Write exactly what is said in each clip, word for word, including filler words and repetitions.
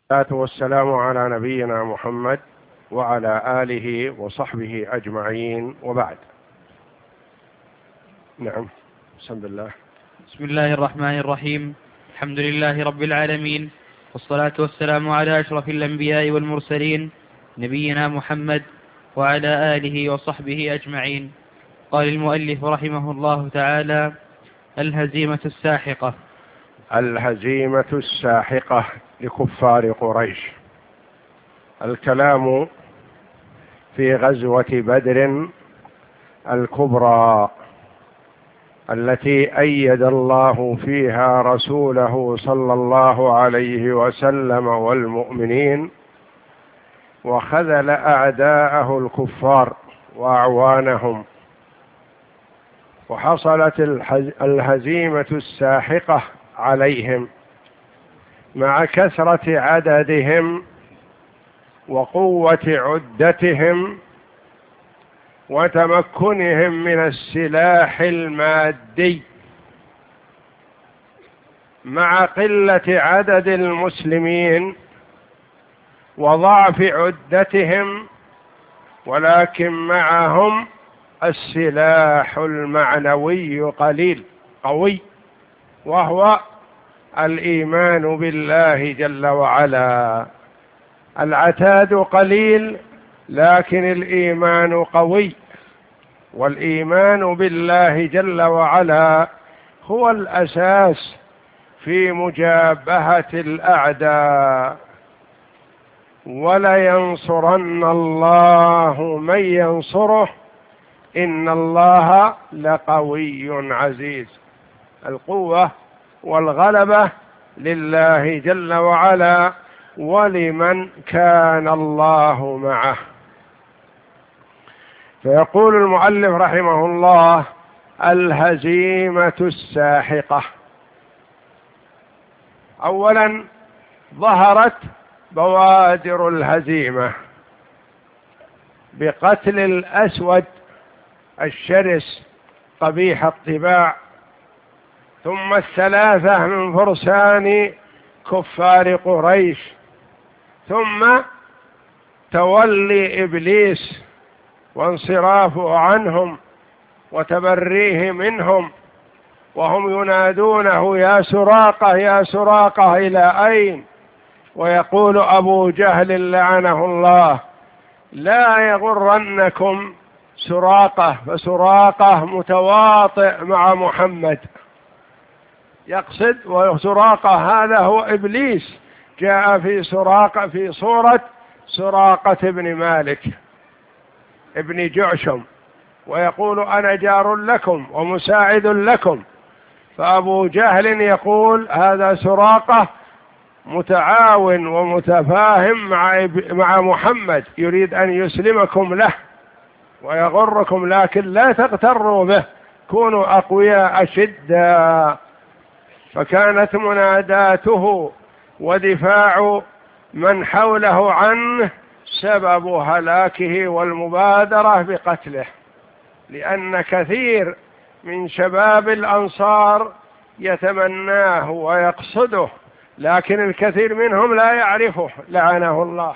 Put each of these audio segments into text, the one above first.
والصلاة والسلام على نبينا محمد وعلى آله وصحبه أجمعين، وبعد. نعم، بسم الله. بسم الله الرحمن الرحيم. الحمد لله رب العالمين، والصلاة والسلام على أشرف الأنبياء والمرسلين نبينا محمد وعلى آله وصحبه أجمعين. قال المؤلف رحمه الله تعالى: الهزيمة الساحقة. الهزيمة الساحقة لكفار قريش. الكلام في غزوة بدر الكبرى التي أيد الله فيها رسوله صلى الله عليه وسلم والمؤمنين، وخذل أعداءه الكفار وأعوانهم، وحصلت الهزيمة الساحقة عليهم مع كثرة عددهم وقوة عدتهم وتمكنهم من السلاح المادي، مع قلة عدد المسلمين وضعف عدتهم، ولكن معهم السلاح المعنوي قليل قوي، وهو الإيمان بالله جل وعلا. العتاد قليل لكن الإيمان قوي، والإيمان بالله جل وعلا هو الأساس في مجابهة الأعداء. ولينصرن الله من ينصره إن الله لقوي عزيز. القوة والغلبة لله جل وعلا، ولمن كان الله معه. فيقول المؤلف رحمه الله: الهزيمة الساحقة. أولا، ظهرت بوادر الهزيمة بقتل الأسود الشرس قبيح الطباع، ثم الثلاثة من فرسان كفار قريش، ثم تولي إبليس وانصرافه عنهم وتبريه منهم، وهم ينادونه: يا سراقة يا سراقة إلى أين؟ ويقول أبو جهل لعنه الله: لا يغرنكم سراقة، فسراقة متواطئ مع محمد. يقصد وسراقة هذا هو إبليس، جاء في سراقة في صورة سراقة بن مالك ابن جعشم، ويقول: أنا جار لكم ومساعد لكم. فأبو جهل يقول: هذا سراقة متعاون ومتفاهم مع مع محمد، يريد أن يسلمكم له ويغركم، لكن لا تغتروا به، كونوا أقوياء أشداء. فكانت مناداته ودفاع من حوله عنه سبب هلاكه والمبادرة بقتله، لأن كثير من شباب الأنصار يتمناه ويقصده، لكن الكثير منهم لا يعرفه لعنه الله.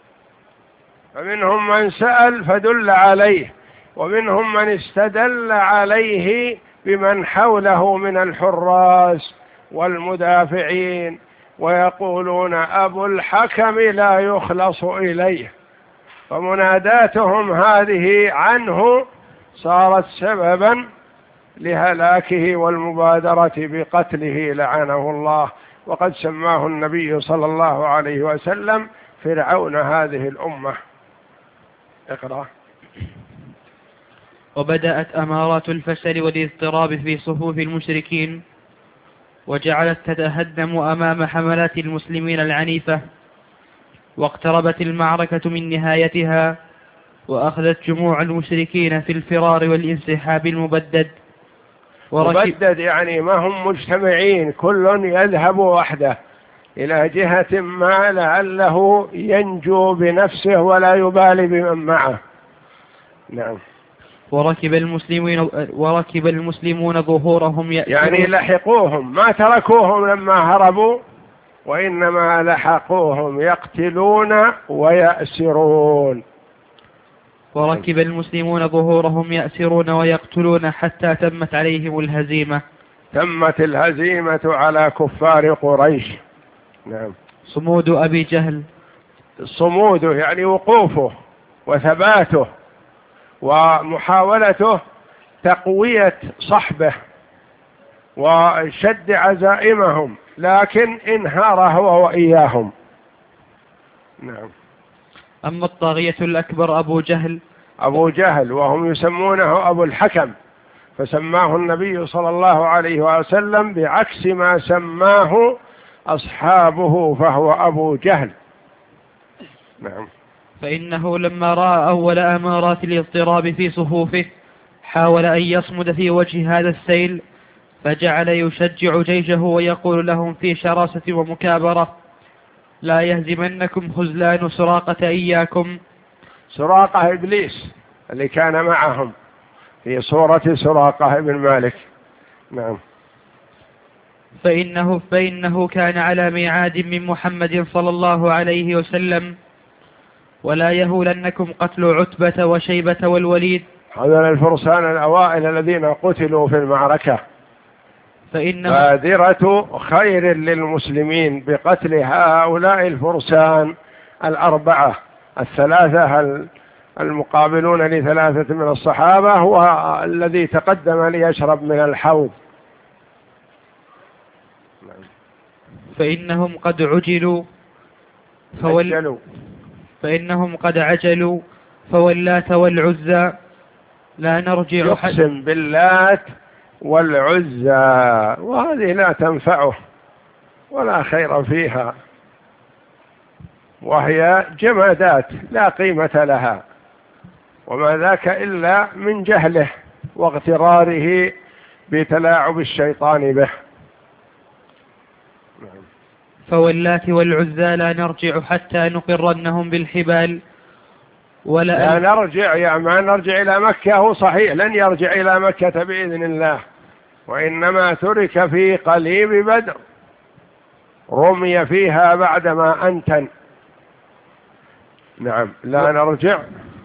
فمنهم من سأل فدل عليه، ومنهم من استدل عليه بمن حوله من الحراس والمدافعين، ويقولون: أبو الحكم لا يخلص إليه. فمناداتهم هذه عنه صارت سببا لهلاكه والمبادرة بقتله لعنه الله، وقد سماه النبي صلى الله عليه وسلم فرعون هذه الأمة. اقرأ. وبدأت أمارات الفشل والاضطراب في صفوف المشركين، وجعلت تتهدم أمام حملات المسلمين العنيفة، واقتربت المعركة من نهايتها، وأخذت جموع المشركين في الفرار والانسحاب المبدد. مبدد يعني ما هم مجتمعين، كل يذهب وحده إلى جهة ما لعله ينجو بنفسه ولا يبالي بمن معه. نعم. وركب المسلمون وركب المسلمون ظهورهم، يعني لحقوهم، ما تركوهم لما هربوا، وإنما لحقوهم يقتلون ويأسرون. وركب المسلمون ظهورهم يأسرون ويقتلون حتى تمت عليهم الهزيمة. تمت الهزيمة على كفار قريش. نعم. صمود أبي جهل. صموده يعني وقوفه وثباته ومحاولته تقوية صحبه وشد عزائمهم، لكن انهار هو وإياهم. نعم. أما الطاغية الأكبر أبو جهل. أبو جهل وهم يسمونه أبو الحكم، فسماه النبي صلى الله عليه وسلم بعكس ما سماه أصحابه، فهو أبو جهل. نعم. فإنه لما رأى أول أمارات الاضطراب في صفوفه حاول أن يصمد في وجه هذا السيل، فجعل يشجع جيشه ويقول لهم في شراسة ومكابرة: لا يهزمنكم خذلان سراقة إياكم. سراقة إبليس اللي كان معهم في صورة سراقة بن مالك. نعم. فإنه, فإنه كان على ميعاد من محمد صلى الله عليه وسلم، ولا يهولنكم قتل عتبة وشيبة والوليد. هذول الفرسان الأوائل الذين قتلوا في المعركة، فإنه بادرة خير للمسلمين بقتل هؤلاء الفرسان الأربعة الثلاثة المقابلون لثلاثة من الصحابة، هو الذي تقدم ليشرب من الحوض. فإنهم قد عجلوا فول فإنهم قد عجلوا فواللات والعزى لا نرجع. يقسم باللات والعزى، وهذه لا تنفعه ولا خير فيها، وهي جمادات لا قيمة لها، وما ذاك إلا من جهله واغتراره بتلاعب الشيطان به. فواللات والعزى لا نرجع حتى نقرنهم بالحبال. ولا لا نرجع يعني ما نرجع إلى مكة، هو صحيح لن يرجع إلى مكة بإذن الله، وإنما ترك في قليب بدر، رمي فيها بعدما أنتن. نعم. لا نرجع.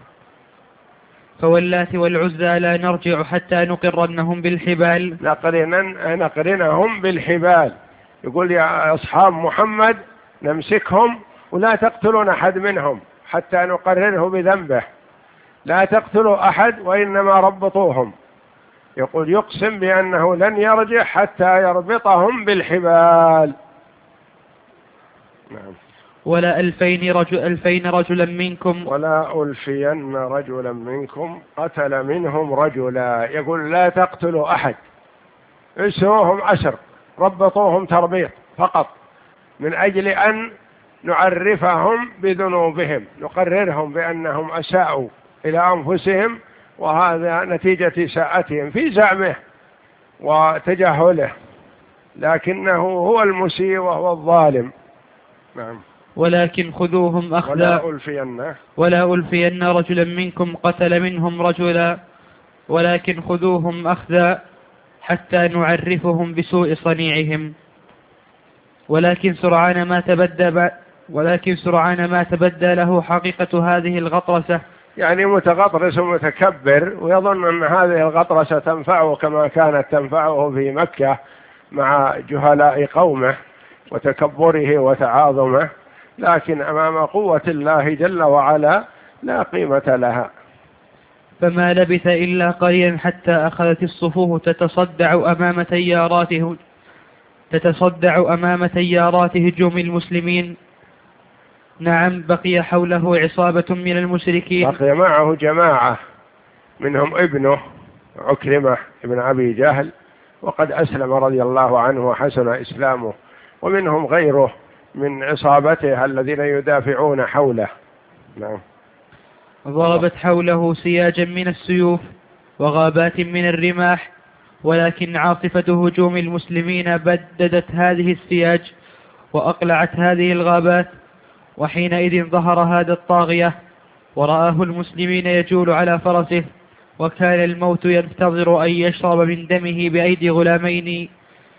فواللات والعزى لا نرجع حتى نقرنهم بالحبال. نقرن نقرنهم بالحبال، يقول يا أصحاب محمد نمسكهم ولا تقتلون أحد منهم حتى نقرره بذنبه، لا تقتلوا أحد وإنما ربطوهم. يقول يقسم بأنه لن يرجع حتى يربطهم بالحبال. نعم. ولا ألفين رجل ألفين رجلا منكم ولا ألفين رجلا منكم قتل منهم رجلا. يقول لا تقتلوا أحد، اسروهم أسر، ربطوهم تربيط فقط، من أجل أن نعرفهم بذنوبهم، نقررهم بأنهم أساءوا إلى أنفسهم، وهذا نتيجة ساءتهم في زعمه وتجاهله، لكنه هو المسيء وهو الظالم. نعم. ولكن خذوهم أخذا ولا ألفين ولا ألفين رجلا منكم قتل منهم رجلا، ولكن خذوهم أخذا حتى نعرفهم بسوء صنيعهم. ولكن سرعان ما تبدى ولكن سرعان ما تبدى له حقيقة هذه الغطرسة، يعني متغطرس ومتكبر، ويظن أن هذه الغطرسة تنفعه كما كانت تنفعه في مكة مع جهلاء قومه وتكبره وتعاظمه، لكن أمام قوة الله جل وعلا لا قيمة لها. فما لبث إلا قليلا حتى أخذت الصفوف تتصدع أمام تياراته تتصدع أمام تيارات هجوم المسلمين. نعم. بقي حوله عصابة من المشركين، بقي معه جماعة منهم ابنه عكرمة ابن أبي جهل، وقد أسلم رضي الله عنه وحسن إسلامه، ومنهم غيره من عصابته الذين يدافعون حوله. نعم. ضربت حوله سياجا من السيوف وغابات من الرماح، ولكن عاصفة هجوم المسلمين بددت هذه السياج وأقلعت هذه الغابات. وحينئذ ظهر هذا الطاغية ورآه المسلمين يجول على فرسه، وكان الموت ينتظر أن يشرب من دمه بأيدي غلامين.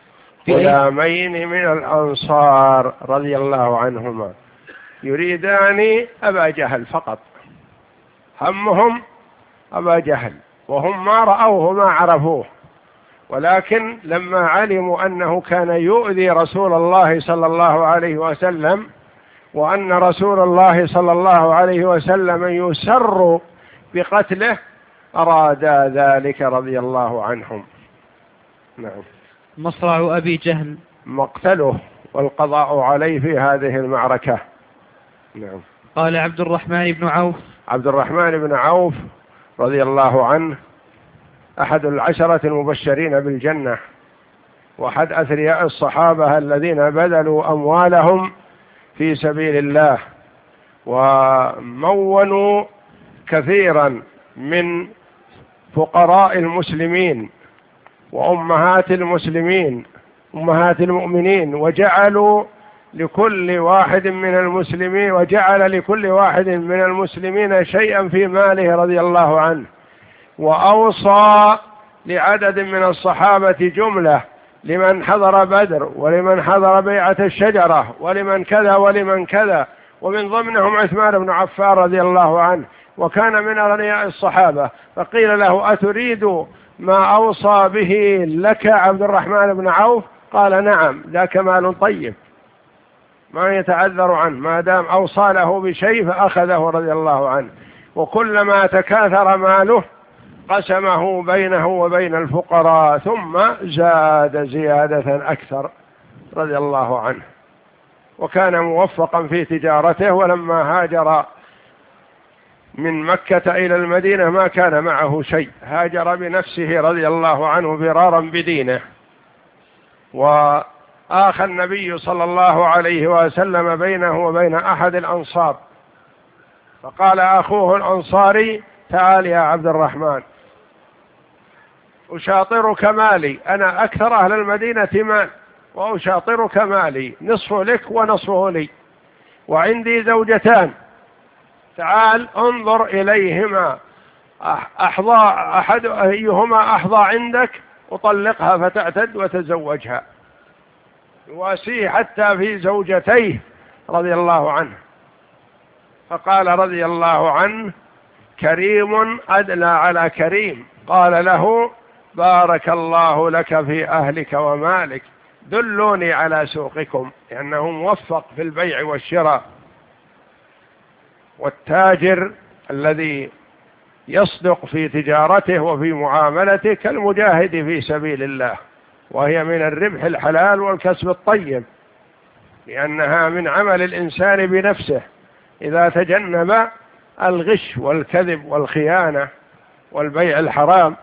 غلامين من الأنصار رضي الله عنهما يريدان أبا جهل فقط، همهم أبا جهل، وهم ما رأوه ما عرفوه، ولكن لما علموا أنه كان يؤذي رسول الله صلى الله عليه وسلم، وأن رسول الله صلى الله عليه وسلم يسر بقتله، أرادا ذلك رضي الله عنهم. نعم. مصرع أبي جهل مقتله والقضاء عليه في هذه المعركة. نعم. قال عبد الرحمن بن عوف. عبد الرحمن بن عوف رضي الله عنه أحد العشرة المبشرين بالجنة، وأحد أثرياء الصحابة الذين بذلوا أموالهم في سبيل الله، ومونوا كثيرا من فقراء المسلمين وأمهات المسلمين أمهات المؤمنين، وجعلوا لكل واحد من المسلمين وجعل لكل واحد من المسلمين شيئا في ماله رضي الله عنه، وأوصى لعدد من الصحابة جملة، لمن حضر بدر ولمن حضر بيعة الشجرة ولمن كذا ولمن كذا، ومن ضمنهم عثمان بن عفان رضي الله عنه، وكان من أغنياء الصحابة. فقيل له: أتريد ما أوصى به لك عبد الرحمن بن عوف؟ قال: نعم، ذاك مال طيب ما يتعذر عنه، ما دام أوصى له بشيء فأخذه رضي الله عنه. وكلما تكاثر ماله قسمه بينه وبين الفقراء، ثم زاد زيادة أكثر رضي الله عنه. وكان موفقا في تجارته، ولما هاجر من مكة إلى المدينة ما كان معه شيء، هاجر بنفسه رضي الله عنه فرارا بدينه. وآخى النبي صلى الله عليه وسلم بينه وبين أحد الأنصار، فقال أخوه الأنصاري: تعال يا عبد الرحمن، أشاطرك مالي، أنا أكثر أهل المدينة مال، وأشاطرك مالي، نصفه لك ونصفه لي، وعندي زوجتان، تعال انظر إليهما، أحظى أحد أيهما أحظى عندك أطلقها فتعتد وتزوجها. يواسيه حتى في زوجتيه رضي الله عنه. فقال رضي الله عنه: كريم أدلى على كريم. قال له: بارك الله لك في أهلك ومالك، دلوني على سوقكم، لأنه موفق في البيع والشراء. والتاجر الذي يصدق في تجارته وفي معاملته كالمجاهد في سبيل الله، وهي من الربح الحلال والكسب الطيب، لأنها من عمل الإنسان بنفسه إذا تجنب الغش والكذب والخيانة والبيع الحرام.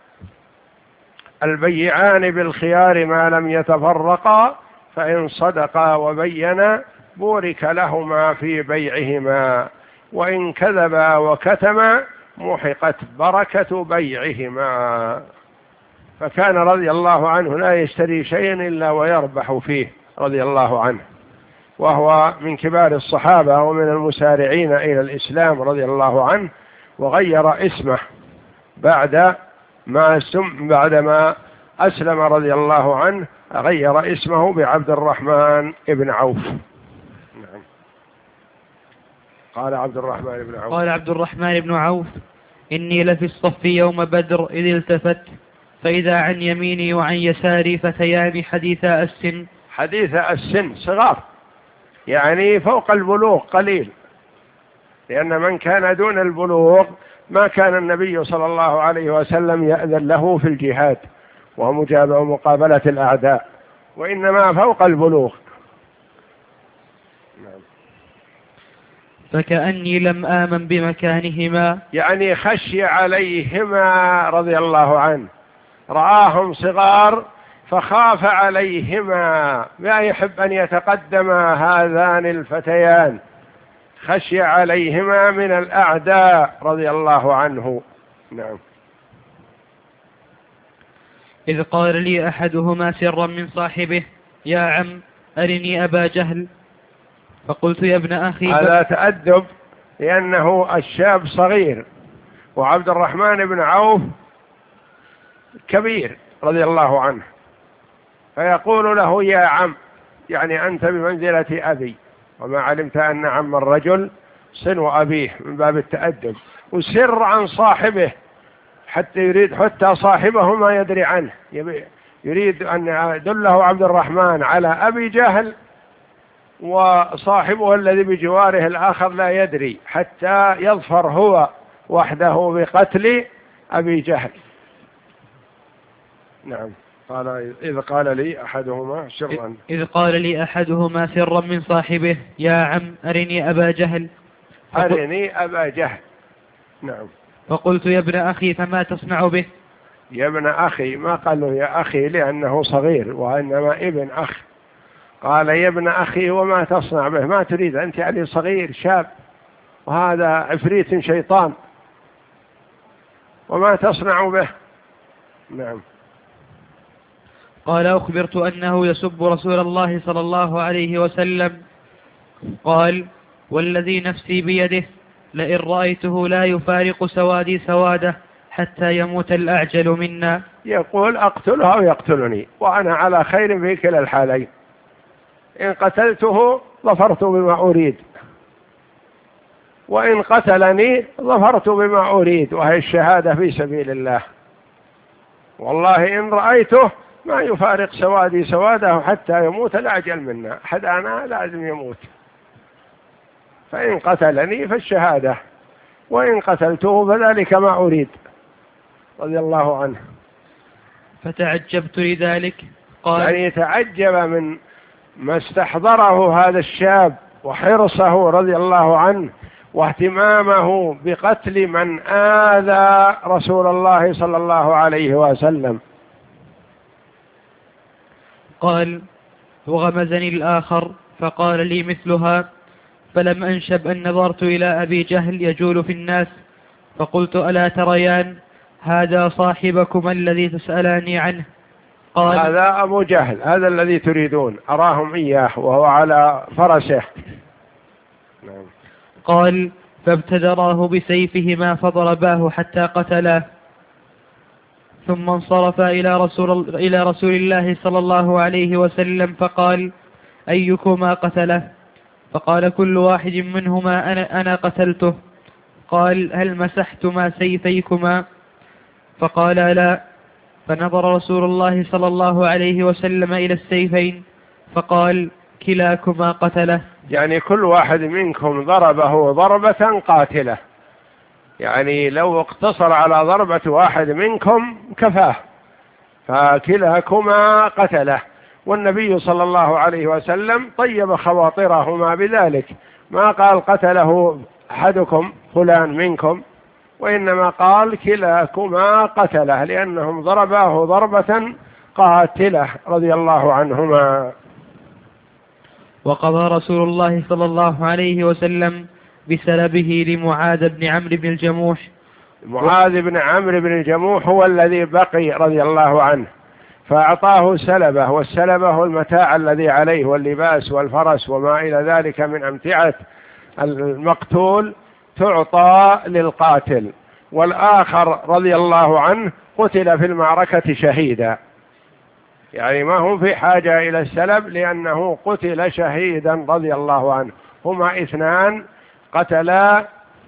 البيعان بالخيار ما لم يتفرقا، فإن صدقا وبينا بورك لهما في بيعهما، وإن كذبا وكتما محقت بركة بيعهما. فكان رضي الله عنه لا يشتري شيئا إلا ويربح فيه رضي الله عنه، وهو من كبار الصحابة ومن المسارعين إلى الإسلام رضي الله عنه. وغير اسمه بعد ما سم بعدما أسلم رضي الله عنه، غير اسمه بعبد الرحمن بن عوف. نعم. قال عبد الرحمن بن عوف قال عبد الرحمن بن عوف: إني لفي الصف يوم بدر إذ التفت فإذا عن يميني وعن يساري فتيان حديثا السن. حديث السن صغار، يعني فوق البلوغ قليل، لأن من كان دون البلوغ ما كان النبي صلى الله عليه وسلم يأذن له في الجهاد ومقابلة الأعداء، وإنما فوق البلوغ. فكأني لم آمن بمكانهما، يعني خشي عليهما رضي الله عنه، رآهم صغار فخاف عليهما، لا يحب أن يتقدم هذان الفتيان، خشي عليهما من الأعداء رضي الله عنه. نعم. إذ قال لي أحدهما سرا من صاحبه: يا عم أرني أبا جهل. فقلت: يا ابن أخي. هذا تأدب، لأنه الشاب صغير، وعبد الرحمن بن عوف كبير رضي الله عنه، فيقول له يا عم، يعني أنت بمنزلة أبي، وما علمت أن عم الرجل صنو أبيه من باب التأدب، وسر عن صاحبه حتى يريد حتى صاحبه ما يدري عنه، يريد أن يدله عبد الرحمن على أبي جهل وصاحبه الذي بجواره الآخر لا يدري، حتى يظفر هو وحده بقتل أبي جهل. نعم. قال إذ قال لي أحدهما سرا إذ قال لي أحدهما سرا من صاحبه يا عم أرني أبا جهل أرني أبا جهل. نعم. فقلت يا ابن أخي فما تصنع به؟ يا ابن أخي، ما قال له يا أخي لأنه صغير وإنما ابن أخ، قال يا ابن أخي وما تصنع به؟ ما تريد أنت يعني صغير شاب، وهذا عفريت شيطان، وما تصنع به؟ نعم. قال أخبرت أنه يسب رسول الله صلى الله عليه وسلم. قال والذي نفسي بيده لئن رأيته لا يفارق سوادي سواده حتى يموت الأعجل منا. يقول أقتله أو يقتلني وأنا على خير في كلا الحالين، إن قتلته ظفرت بما أريد، وإن قتلني ظفرت بما أريد، وهي الشهادة في سبيل الله. والله إن رأيته ما يفارق سوادي سواده حتى يموت الأعجل منا، أحدنا لازم يموت، فإن قتلني فالشهادة، وإن قتلته فذلك ما أريد، رضي الله عنه. فتعجبت لذلك. قال يعني يتعجب من ما استحضره هذا الشاب وحرصه رضي الله عنه واهتمامه بقتل من آذى رسول الله صلى الله عليه وسلم. قال وغمزني الآخر فقال لي مثلها، فلم أنشب أن نظرت إلى أبي جهل يجول في الناس، فقلت ألا تريان هذا صاحبكم الذي تسألاني عنه؟ قال هذا أبو جهل، هذا الذي تريدون، أراهم إياه وهو على فرسه. نعم. قال فابتدراه بسيفهما فضرباه حتى قتلاه، ثم انصرف إلى رسول, إلى رسول الله صلى الله عليه وسلم فقال أيكما قتله؟ فقال كل واحد منهما أنا, أنا قتلته. قال هل مسحتما سيفيكما؟ فقال لا. فنظر رسول الله صلى الله عليه وسلم إلى السيفين فقال كلاكما قتله. يعني كل واحد منكم ضربه ضربة قاتلة، يعني لو اقتصر على ضربة واحد منكم كفاه، فكلاكما قتله. والنبي صلى الله عليه وسلم طيب خواطرهما بذلك، ما قال قتله أحدكم فلان منكم، وإنما قال كلاكما قتله، لأنهم ضرباه ضربة قاتلة رضي الله عنهما. وقضى رسول الله صلى الله عليه وسلم بسلبه لمعاذ بن عمرو بن الجموح. معاذ بن عمرو بن الجموح هو الذي بقي رضي الله عنه، فأعطاه سلبه، والسلبه هو المتاع الذي عليه واللباس والفرس وما إلى ذلك من أمتعة المقتول تعطى للقاتل. والآخر رضي الله عنه قتل في المعركة شهيدا، يعني ما هم في حاجة إلى السلب لأنه قتل شهيدا رضي الله عنه. هما اثنان قتلا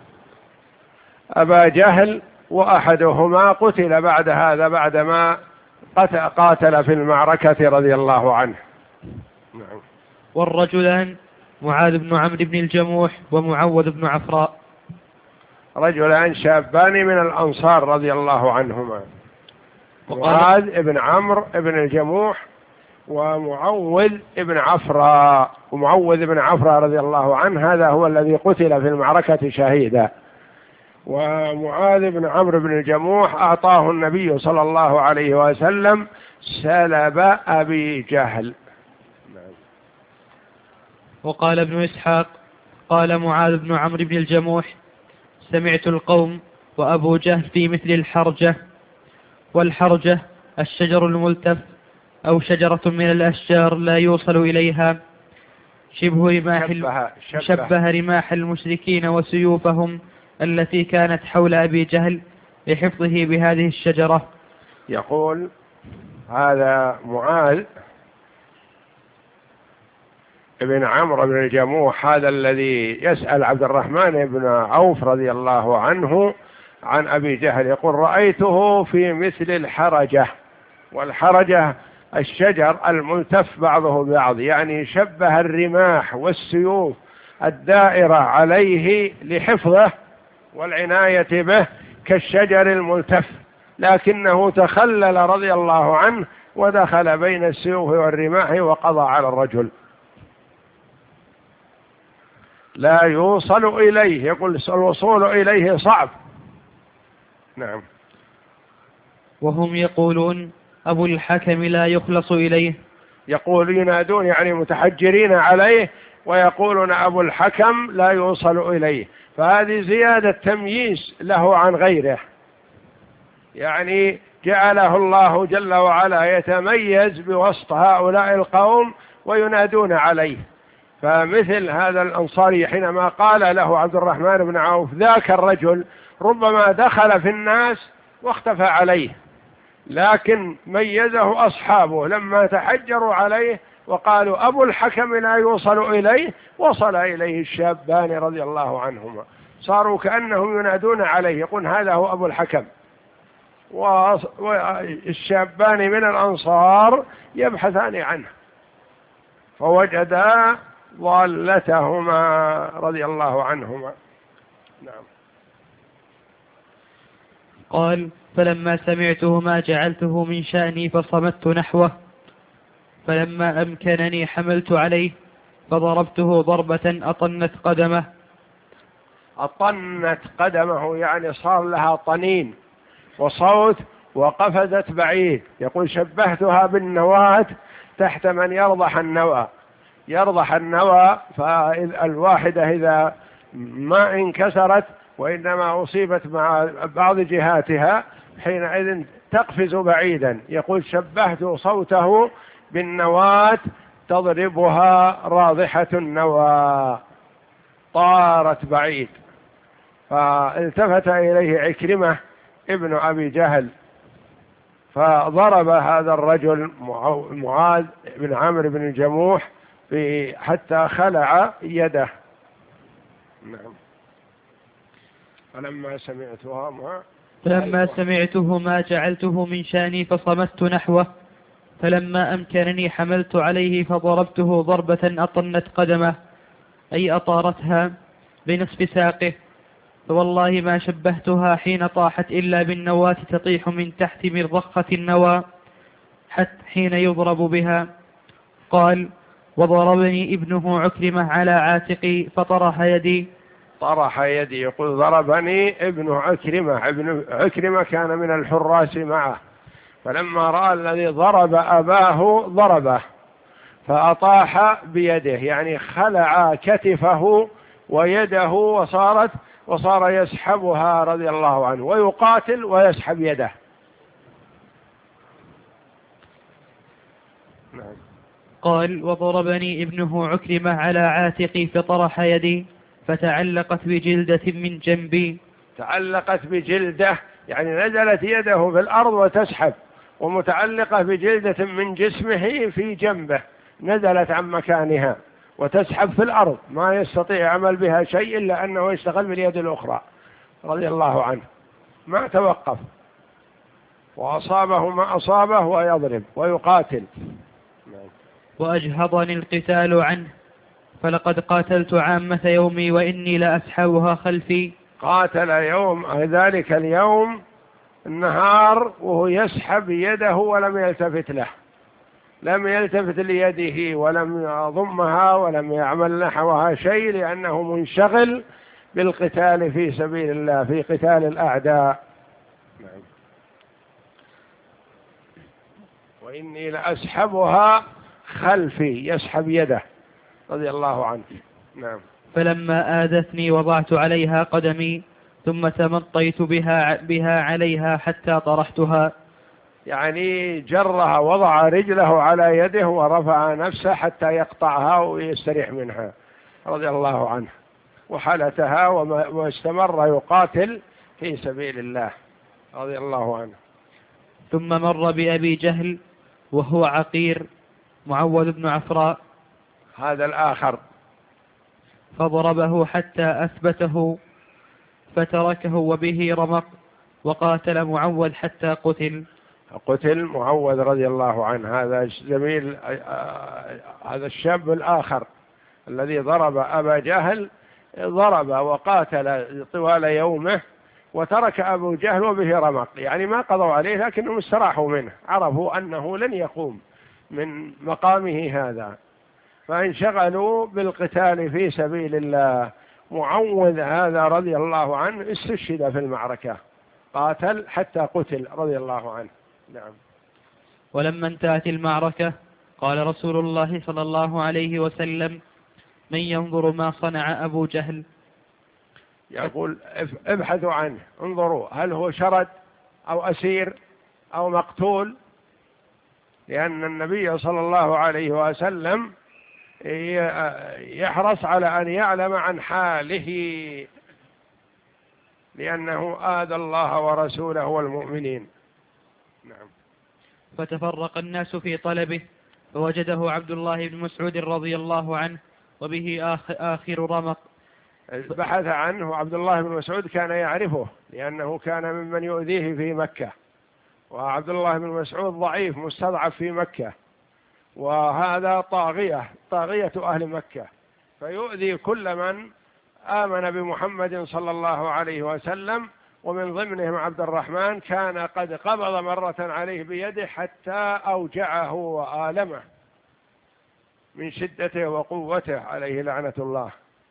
أبا جهل، وأحدهما قتل بعد هذا بعدما قاتل في المعركة رضي الله عنه. نعم. والرجلان معاذ بن عمرو بن الجموح ومعوذ بن عفراء، رجلان شابان من الأنصار رضي الله عنهما، معاذ بن عمرو بن الجموح ومعوذ بن عفراء. ومعوذ بن عفراء رضي الله عنه هذا هو الذي قتل في المعركة شهيدا، ومعاذ بن عمرو بن الجموح أعطاه النبي صلى الله عليه وسلم سلب أبي جهل. وقال ابن إسحاق قال معاذ بن عمرو بن الجموح سمعت القوم وأبو جهل في مثل الحرجة. والحرجة الشجر الملتف أو شجرة من الأشجار لا يوصل إليها، شبه رماح شبه, شبه. شبه رماح المشركين وسيوفهم التي كانت حول أبي جهل لحفظه بهذه الشجرة. يقول هذا معاذ بن عمرو بن الجموح هذا الذي يسأل عبد الرحمن بن عوف رضي الله عنه عن أبي جهل، يقول رأيته في مثل الحرجة، والحرجة الشجر الملتف بعضه ببعض، يعني شبه الرماح والسيوف الدائرة عليه لحفظه والعناية به كالشجر الملتف، لكنه تخلل رضي الله عنه ودخل بين السيوف والرماح وقضى على الرجل، لا يوصل إليه، يقول الوصول إليه صعب. نعم. وهم يقولون أبو الحكم لا يخلص إليه، يقول ينادون يعني متحجرين عليه، ويقولون أبو الحكم لا يوصل إليه، فهذه زيادة تمييز له عن غيره، يعني جعله الله جل وعلا يتميز بوسط هؤلاء القوم وينادون عليه. فمثل هذا الأنصاري حينما قال له عبد الرحمن بن عوف ذاك الرجل ربما دخل في الناس واختفى عليه، لكن ميزه أصحابه لما تحجروا عليه وقالوا أبو الحكم لا يوصل إليه، وصل إليه الشابان رضي الله عنهما، صاروا كأنهم ينادون عليه، يقول هذا هو أبو الحكم، والشابان من الأنصار يبحثان عنه فوجدا ضالتهما رضي الله عنهما. نعم. قال فلما سمعته ما جعلته من شأني فصمت نحوه، فلما أمكنني حملت عليه فضربته ضربة أطنت قدمه. أطنت قدمه يعني صار لها طنين وصوت وقفزت بعيد، يقول شبهتها بالنواة تحت من يرضح النوى، يرضح النوى، فالواحدة إذا ما انكسرت وإنما أصيبت مع بعض جهاتها حينئذ تقفز بعيدا، يقول شبهت صوته بالنواة تضربها راضحة النوى، طارت بعيد. فالتفت إليه عكرمة ابن أبي جهل فضرب هذا الرجل معاذ بن عمرو بن الجموح حتى خلع يده. نعم. فلما سمعتها ما فلما سمعته ما جعلته من شأني فصمت نحوه، فلما أمكنني حملت عليه فضربته ضربة أطنت قدمه، أي أطارتها بنصف ساقه، فوالله ما شبهتها حين طاحت إلا بالنواة تطيح من تحت مرضخة النوى حتى حين يضرب بها. قال وضربني ابنه عكرمة على عاتقي فطرح يدي. طرح يدي، يقول ضربني ابن عكرمة، ابن عكرمة كان من الحراس معه، فلما رأى الذي ضرب أباه ضربه فأطاح بيده، يعني خلع كتفه ويده وصارت وصار يسحبها رضي الله عنه، ويقاتل ويسحب يده. نعم. قال وضربني ابنه عكرمة على عاتقي فطرح يدي فتعلقت بجلدة من جنبي. تعلقت بجلده يعني نزلت يده في الأرض وتسحب، ومتعلقة بجلدة من جسمه في جنبه، نزلت عن مكانها وتسحب في الأرض، ما يستطيع عمل بها شيء إلا أنه يشتغل باليد الأخرى رضي الله عنه، ما توقف، وأصابه ما أصابه ويضرب ويقاتل. وأجهضني القتال عنه، فلقد قاتلت عامة يومي وإني لأسحبها خلفي. قاتل يوم ذلك اليوم النهار وهو يسحب يده ولم يلتفت له، لم يلتفت ليده ولم يضمها ولم يعمل نحوها شيء، لأنه منشغل بالقتال في سبيل الله في قتال الأعداء. نعم. وإني لأسحبها خلفي، يسحب يده رضي الله عنه. نعم. فلما آذتني وضعت عليها قدمي ثم تمطيت بها, بها عليها حتى طرحتها، يعني جرها، وضع رجله على يده ورفع نفسه حتى يقطعها ويستريح منها رضي الله عنه، وحلتها واستمر يقاتل في سبيل الله رضي الله عنه. ثم مر بأبي جهل وهو عقير معوذ بن عفراء هذا الآخر. فضربه حتى أثبته فتركه وبه رمق، وقاتل معوذ حتى قتل. قتل معوذ رضي الله عنه، هذا زميل هذا الشاب الآخر الذي ضرب أبا جهل، ضرب وقاتل طوال يومه، وترك أبو جهل وبه رمق، يعني ما قضوا عليه لكنهم استراحوا منه، عرفوا أنه لن يقوم من مقامه هذا، فانشغلوا بالقتال في سبيل الله. معوذ هذا رضي الله عنه استشهد في المعركة، قاتل حتى قتل رضي الله عنه. نعم. ولما انتهت المعركة قال رسول الله صلى الله عليه وسلم: من ينظر ما صنع أبو جهل؟ يقول ابحثوا عنه، انظروا هل هو شرد أو أسير أو مقتول، لأن النبي صلى الله عليه وسلم يحرص على أن يعلم عن حاله، لأنه آذى الله ورسوله والمؤمنين. نعم. فتفرق الناس في طلبه، فوجده عبد الله بن مسعود رضي الله عنه وبه آخر, آخر رمق. بحث عنه، عبد الله بن مسعود كان يعرفه لأنه كان ممن يؤذيه في مكة، وعبد الله بن مسعود ضعيف مستضعف في مكة، وهذا طاغية طاغية أهل مكة، فيؤذي كل من آمن بمحمد صلى الله عليه وسلم، ومن ضمنهم عبد الرحمن كان قد قبض مرة عليه بيده حتى أوجعه وآلمه من شدته وقوته عليه لعنة الله.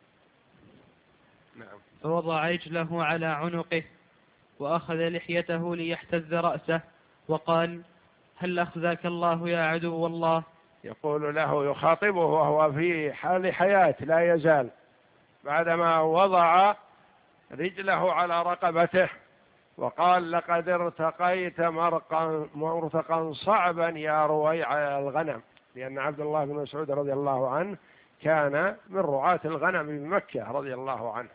نعم. فوضع عجله على عنقه وأخذ لحيته ليحتز رأسه وقال: هل أخزاك الله يا عدو الله؟ يقول له، يخاطبه وهو في حال حياة لا يزال، بعدما وضع رجله على رقبته وقال: لقد ارتقيت مرقا مرتقا صعبا يا رويع الغنم، لأن عبد الله بن مسعود رضي الله عنه كان من رعاة الغنم بمكة رضي الله عنه.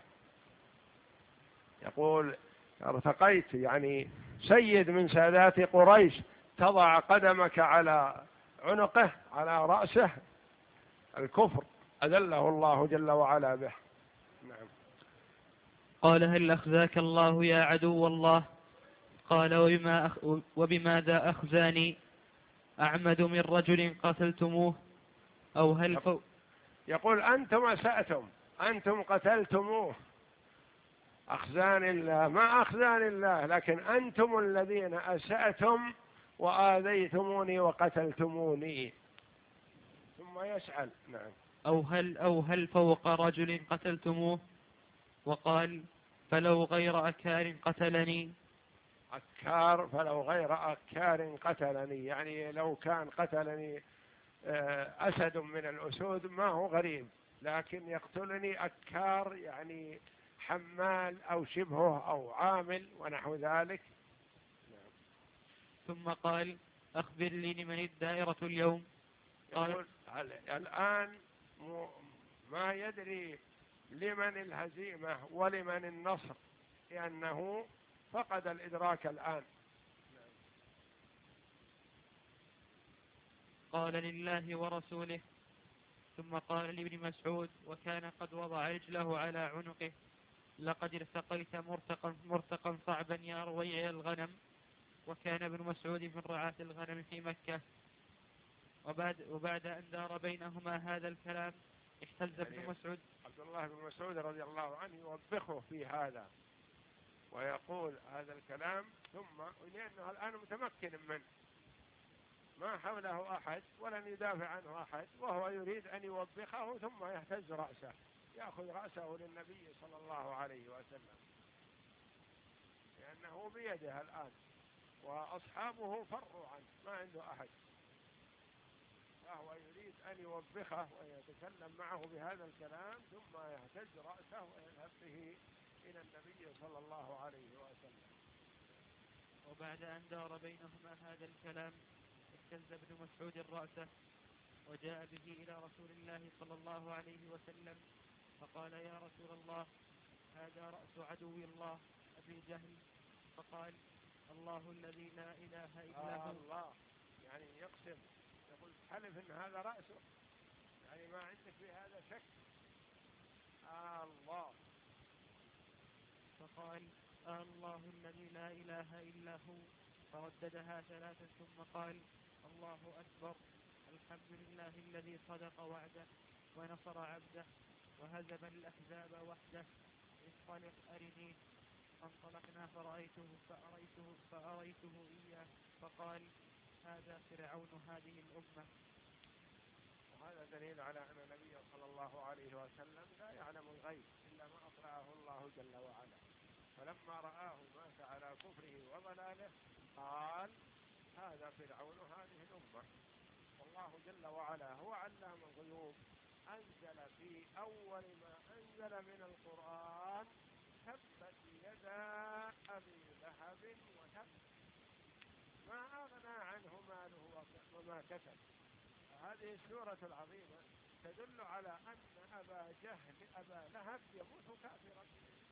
يقول ارتقيت يعني سيد من سادات قريش، تضع قدمك على عنقه على رأسه، الكفر أذله الله جل وعلا به. نعم. قال: هل أخزاك الله يا عدو الله؟ قال: وبما أخ... وبماذا أخزاني؟ أعمد من رجل قتلتموه أو هل فوق؟ يقول أنتم أسأتم، أنتم قتلتموه، أخزان الله ما أخزان الله، لكن أنتم الذين أسأتم وآذيتموني وقتلتموني. ثم يسأل. نعم. أو هل أو هل فوق رجل قتلتموه؟ وقال: فلو غير أكار قتلني. أكار، فلو غير أكار قتلني، يعني لو كان قتلني أسد من الأسود ما هو غريب، لكن يقتلني أكار يعني حمال أو شبهه أو عامل ونحو ذلك. نعم. ثم قال: أخبرني لمن الدائرة اليوم؟ قال الآن ما يدري لمن الهزيمة ولمن النصر، لأنه فقد الإدراك الآن. قال: لله ورسوله. ثم قال لابن مسعود وكان قد وضع رجله على عنقه: لقد ارتقيت مرتقا مرتقا صعبا يا رويع الغنم. وكان ابن مسعود من رعاة الغنم في مكة. وبعد, وبعد أن دار بينهما هذا الكلام احتز ابن يعني مسعود. عبد الله بن مسعود رضي الله عنه يوبخه في هذا ويقول هذا الكلام، ثم لأنه الآن متمكن منه ما حوله أحد ولن يدافع عنه أحد، وهو يريد أن يوبخه، ثم يهتز رأسه يأخذ رأسه للنبي صلى الله عليه وسلم، لأنه بيده الآن وأصحابه فروا عنه ما عنده أحد، فهو يريد أن يوبخه ويتكلم معه بهذا الكلام، ثم يهتز رأسه ويذهب به إلى النبي صلى الله عليه وسلم. وبعد أن دار بينهما هذا الكلام اهتز ابن مسعود رأسه وجاء به إلى رسول الله صلى الله عليه وسلم فقال: يا رسول الله، هذا رأس عدو الله أبي جهل. فقال: الله الذي لا إله إلا هو. الله يعني يقسم، يقول حلف إن هذا رأسه، يعني ما عندك في هذا شك. آه الله. فقال: آه الله الذي لا إله إلا هو. فرددها ثلاثا ثم قال: الله أكبر، الحمد لله الذي صدق وعده ونصر عبده وهزم الأحزاب وحده، انطلق أرنيه. فانطلقنا فرأيته فأريته, فأريته إياه فقال: هذا فرعون هذه الأمة. وهذا دليل على أن النبي صلى الله عليه وسلم لا يعلم الغيب إلا ما أطلعه الله جل وعلا، فلما رآه مات على كفره وضلاله قال: هذا فرعون هذه الأمة. والله جل وعلا هو علام الغيوب، أنزل في أول ما أنزل من القرآن: تبت يدا أبي لهب وتب، ما أغنى عنه ماله وما كسب. هذه السورة العظيمة تدل على أن أبا جهل أبا لهب يموت كافرا،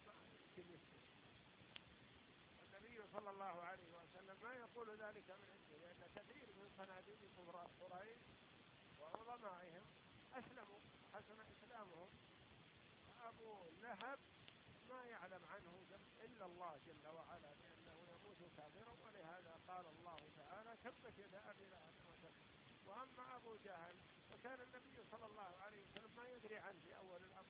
والنبي صلى الله عليه وسلم ما يقول ذلك من عنده، لأن كثير من صناديد قريش وعظمائهم أسلموا حسن إسلامهم، وأبو لهب ما يعلم عنه إلا الله جل وعلا، لأنه يموت كافرا، ولهذا قال الله تعالى: تبت يدا أبي لهب وتب. وأما أبو جهل فكان النبي صلى الله عليه وسلم ما يدري عنه في أول الأمر.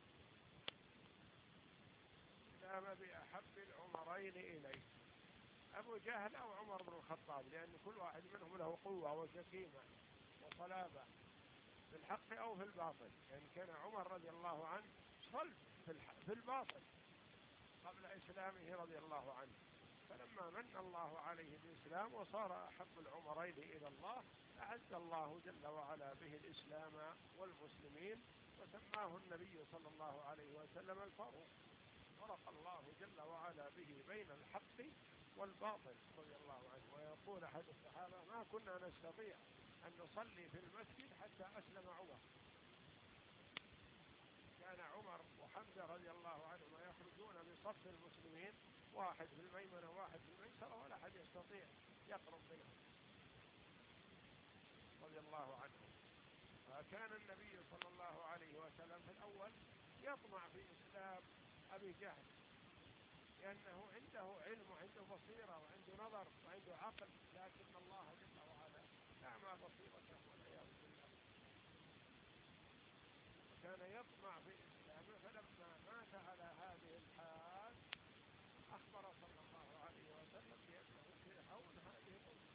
قام بأحب العمرين إليه، أبو جهل أو عمر بن الخطاب، لأن كل واحد منهم له قوة وشكيمة وصلابة في الحق أو في الباطل. يعني كان عمر رضي الله عنه صلب في, في الباطل قبل إسلامه رضي الله عنه، فلما من الله عليه بالإسلام وصار أحب العمرين إلى الله أعز الله جل وعلا به الإسلام والمسلمين، وسماه النبي صلى الله عليه وسلم الفاروق. فرق الله جل وعلا به بين الحق والباطل رضي الله عنه. ويقول أحد الصحابة: ما كنا نستطيع أن نصلي في المسجد حتى أسلم عمر. كان عمر وحمزة رضي الله عنهما يخرجون بصف المسلمين، واحد في الميمنة وواحد في الميسرة، ولا أحد يستطيع يقرب منهم رضي الله عنهم. فكان النبي صلى الله عليه وسلم في الأول يطمع في إسلام أبي جهل، لأنه عنده علم وعنده بصيرة وعنده نظر وعنده عقل، لكن الله جل وعلا أعمى بصيرته والعياذ بالله. كان يطمع في إسلامه، فلما مات على هذه الحال أخبر صلى الله عليه وسلم بأنه فرعون هذه الأمة.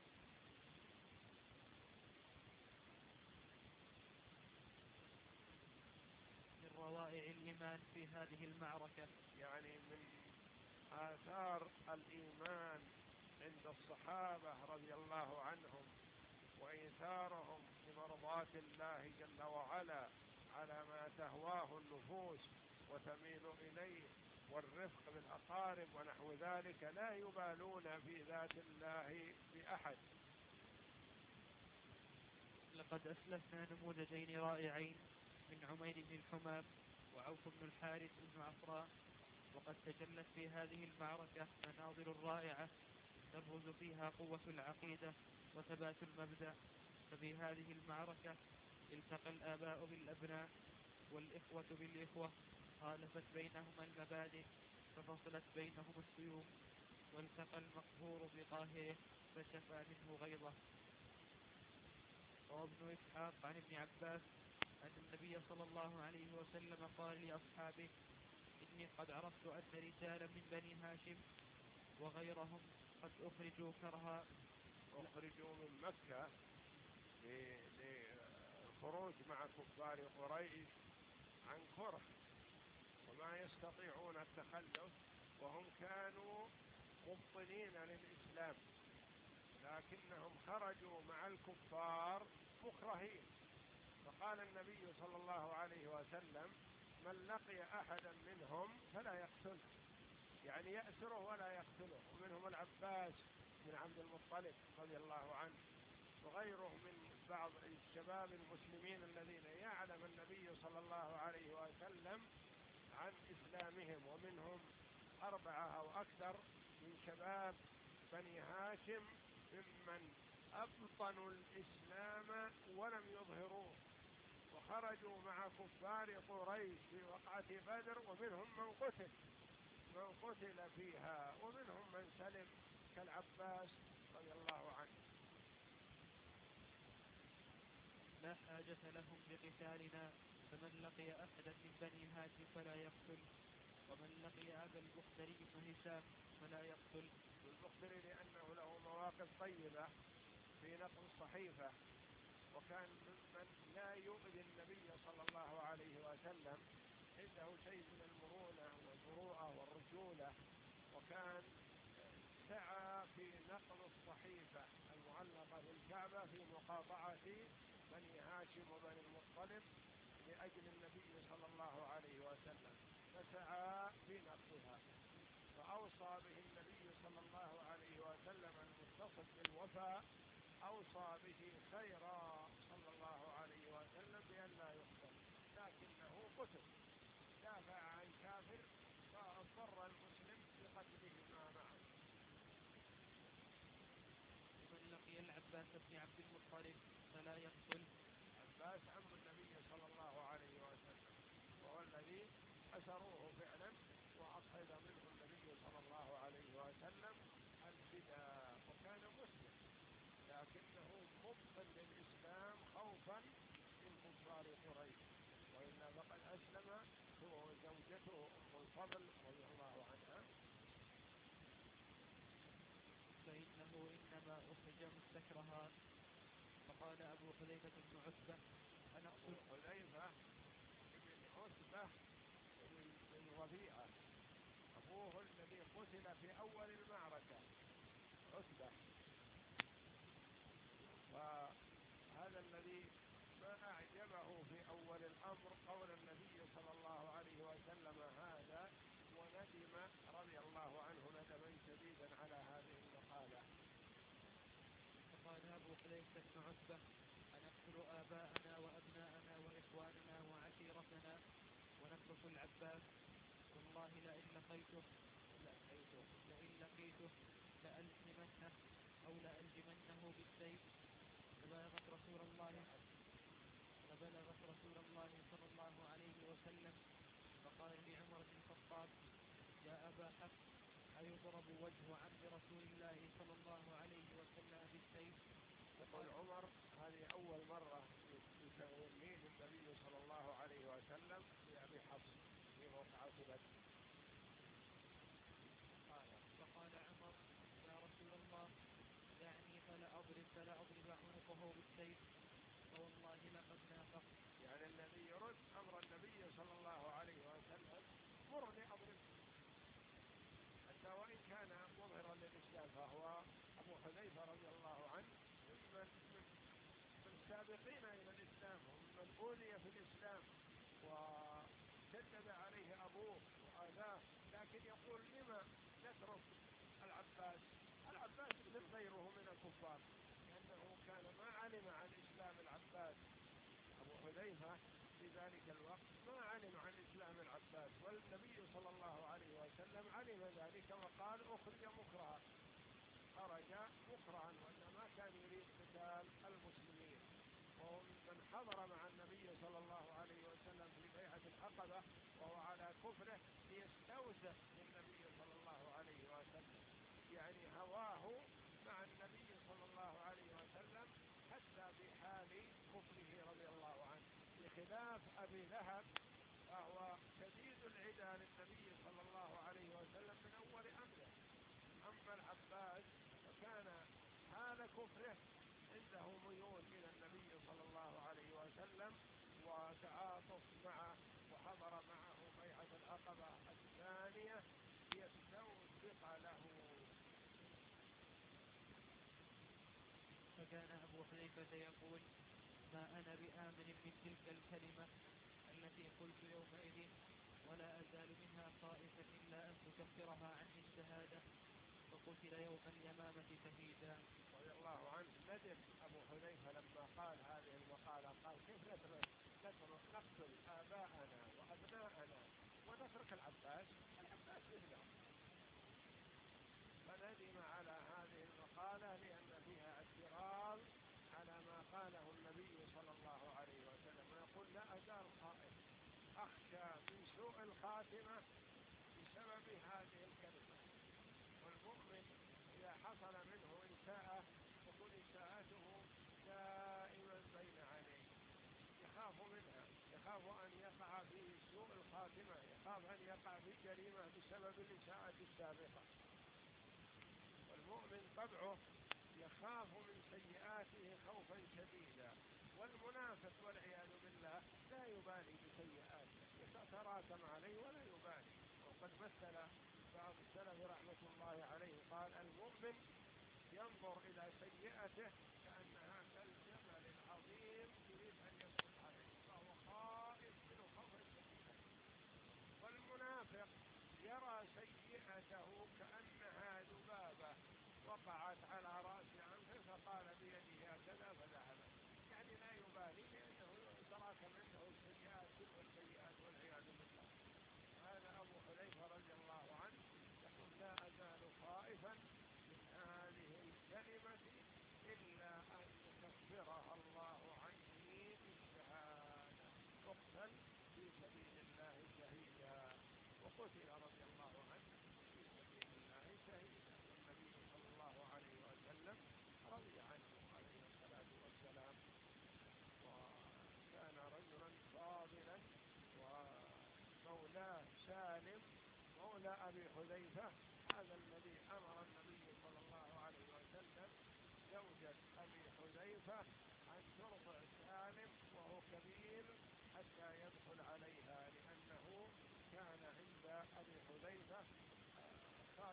من روائع الإيمان في هذه المعركة، يعني من آثار الإيمان عند الصحابة رضي الله عنهم وإيثارهم لمرضاة الله جل وعلا على ما تهواه النفوس وتميل إليه، والرفق بالأقارب ونحو ذلك، لا يبالون في ذات الله بأحد. لقد أسلفنا نموذجين رائعين من عمير بن الحمام وعوف بن الحارث بن عفراء، وقد تجلت في هذه المعركة مناظر رائعة تبرز فيها قوة العقيدة وثبات المبدأ. ففي هذه المعركة التقى الآباء بالأبناء والإخوة بالإخوة، خالفت بينهما المبادئ ففصلت بينهم السيوف، والتقى المقهور بقاهره فشفى منه غيظه. وابن إسحاق عن ابن عباس أن النبي صلى الله عليه وسلم قال لأصحابه: إني قد عرفت أن رجالا من بني هاشم وغيرهم قد أخرجوا كرها أخرجوا من مكة للخروج مع كفار قريش عن كره وما يستطيعون التخلف، وهم كانوا مبطنين للإسلام، لكنهم خرجوا مع الكفار مكرهين. فقال النبي صلى الله عليه وسلم: من لقي أحدا منهم فلا يقتله، يعني يأسره ولا يقتله. ومنهم العباس بن عبد المطلب رضي الله عنه وغيره من بعض الشباب المسلمين الذين يعلم النبي صلى الله عليه وسلم عن إسلامهم، ومنهم أربعة أو أكثر من شباب بني هاشم ممن أبطنوا الإسلام ولم يظهروه، وخرجوا مع كفار قريش في وقعة بدر، ومنهم من قتل من قتل فيها، ومنهم من سلم كالعباس رضي الله عنه. لا حاجة لهم بقتالنا، فمن لقي أحدا من بني هاشم فلا يقتل، ومن لقي أبا البختري بن هشام فلا يقتل. البختري لأنه له مواقف طيبة في نقل الصحيفة، وكان ممن لا يؤذي النبي صلى الله عليه وسلم، عنده شيء من المرونة والمروءة والرجولة، وكان سعى في نقل الصحيفة المعلقة في الكعبة في مقاطعة بني هاشم وبني المطلب لأجل النبي صلى الله عليه وسلم، فسعى في نقلها، فأوصى به النبي صلى الله عليه وسلم المتصف بالوفاء، أوصى به خيرا صلى الله عليه وسلم بأن لا يقتل، لكنه قتل، دافع عن كافر فاضطر المسلم بقتله معه. ومن لقي العباس بن عبد المطلب فلا يقتل. عباس عم النبي صلى الله عليه وسلم، وهو الذي أسروه فعلا وأخذ منه النبي صلى الله عليه وسلم الفداء، وكان مسلم لكنه مبطل للإسلام خوفا من كفار قريش، وإلا فقد أسلم هو وزوجته أم الفضل رضي الله عنها. فإنه إنما أخرج مستكرها. فقال أبو حذيفة بن عتبة أنا أبو حذيفة بن عتبة بن ربيعة أبوه الذي قتل في أول المعركة عتبة، وهذا الذي ما أعجبه في أول الأمر قول النبي صلى الله عليه وسلم هذا، وندم رضي الله عنه ندما شديدا على هذه المقالة. فقال أبو حذيفة بن عتبة أنقتل آباءنا وأبناءنا وإخواننا وعشيرتنا ونترك العباس؟ والله لئن لقيته لقيته لئن لقيته لألزمنه أو لألزمنه بالسيف. فبلغت رسول الله فبلغت رسول الله صلى الله عليه وسلم فقال لعمر بن الخطاب يا أبا حفص أيضرب وجه عبد رسول الله صلى الله عليه وسلم بالسيف؟ يقول عمر هذه أول مرة يسميه النبي صلى الله عليه وسلم بأبي حفص في موقعة بدر. فقال عمر يا رسول الله دعني فلا أضرب فلا أضرب عنقه بالسيف، فوالله لقد نافق. يعني الذي يرد أمر النبي صلى الله عليه وسلم مرني أضرب، حتى وإن كان مظهرا للإسلام، فهو أبو حذيفة رضي الله عنه ممن من السابقين إلى الإسلام ومن أولي في الإسلام وشدد عليه أبوه وآذاه، لكن يقول لما نترك العباس؟ العباس مثل غيره من الكفار، لأنه كان ما علم عن إسلام العباس. أبو حذيفة في ذلك الوقت ما علم عن إسلام العباس، والنبي صلى الله عليه وسلم علم ذلك وقال أخرج مكرها، خرج مكرها، وإنما كان يريد قتال المسلمين. وهو من حضر مع النبي صلى الله عليه وسلم في بيعة العقبة وهو على كفره ليستوثق للنبي صلى الله عليه وسلم، يعني هواه مع النبي صلى الله عليه وسلم حتى في حال كفره رضي الله عنه، بخلاف أبي لهب فهو شديد العدى للنبي صلى الله عليه وسلم من أول أمره. أما العباس فكان حال كفره عنده ميول إلى النبي صلى الله عليه وسلم وتعاطف معه، وحضر معه بيعة العقبة الثانية ليستوثق له. فكان أبو حذيفة يقول ما أنا بآمن من تلك الكلمة التي قلت يومئذ ولا أزال منها خائفا إلا أن تكفرها عني الشهادة. فقتل يوم اليمامة شهيدا. رضي الله عنه ندم أبو حذيفة لما قال هذه المقالة، قال كيف نترك نقتل آباءنا وأبناءنا ونترك العباس؟ العباس مثلهم. فندم على هذه المقالة لأن فيها اعتراض على ما قاله النبي صلى الله عليه وسلم، ويقول لا أزال خائف أخشى من سوء الخاتمة بسبب هذه الكلمة. والمؤمن إذا حصل منه إساءة تكون إساءته دائما بين عينيه، يخاف منها، يخاف أن يقع في سوء الخاتمة، يخاف أن يقع في جريمة بسبب الإساءة السابقة. والمؤمن طبعه يخاف من سيئاته خوفا شديدا، والمنافق والعياذ بالله لا يبالي بسيئاته، يتراكم عليه ولا يبالي. وقد مثل بعض السلف رحمة الله عليه قال المؤمن ينظر إلى سيئته كأنها كالجبل العظيم يريد أن يسقط عليه، فهو خائف منه خوفا شديدا. والمنافق يرى سيئته كأنها ذبابة وقعت على رأس عنه فقال بيده هكذا فذهب، يعني لا يبالي لأنه تراكم عنده السيئات والسيئات والعياذ بالله. هذا أبو حذيفة رضي الله عنه يقول لا أزال خائفا من هذه الكلمة إلا أن يكفرها الله عني بالشهادة، اقتل في سبيل الله شهيدا. وقتل رضي الله عنه في سبيل الله شهيدا، والنبي صلى الله عليه وسلم رضي عنه عليه الصلاة والسلام، وكان رجلا فاضلا. ومولاه سالم مولى أبي حذيفة هذا الذي أمر النبي صلى الله عليه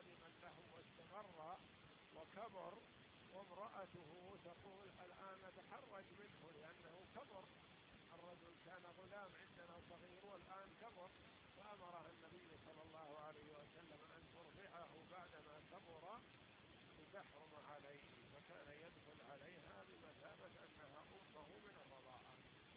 خادما له واستمر وكبر، وامرأته تقول الآن نتحرج منه لأنه كبر، الرجل كان غلام عندنا صغير والآن كبر، فأمرها النبي صلى الله عليه وسلم أن ترضعه بعدما كبر لتحرم عليه، فكان يدخل عليها بمثابة أنها أمه من الرضاعة.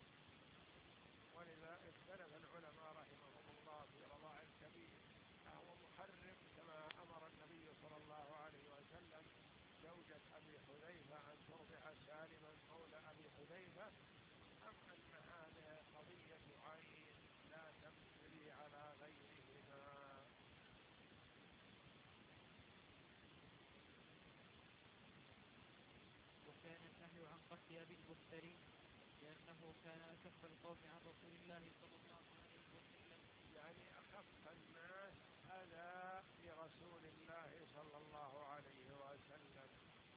ولذا اختلف العلماء رحمهم الله في رضاع الكبير، أهو محرم كما أمر النبي صلى الله عليه وسلم زوجة أبي حذيفة أن ترضع سالما مولى أبي حذيفة، أم أن هذه قضية عين لا تمتري على غيرهما؟ وكان النهي عن قتل أبي البختري لأنه كان أكف القوم عن رسول الله صلى الله عليه وسلم، يعني أخف الناس أذى لرسول الله صلى الله عليه وسلم.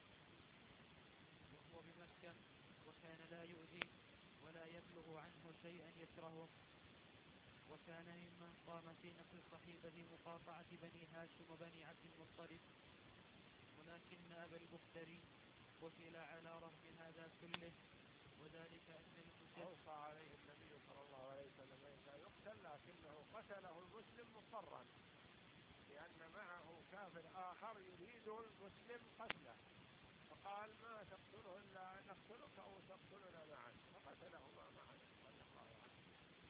وهو بمكة وكان لا يؤذي ولا يبلغ عنه شيئا يكرهه. وكان ممن قام في نقل صحيفة مقاطعة بني هاشم وبني عبد المطلب، ولكن أبا البختري قتل على رغم هذا كله، وذلك أن المسلم أوصى عليه النبي صلى الله عليه وسلم أن يقتل، لكنه قتله المسلم مضطرا، لأن معه كافر آخر يريد المسلم قتله، فقال ما تقتله إلا نقتلك أو تقتلنا معا، فقتلهما معا رضي الله عنه.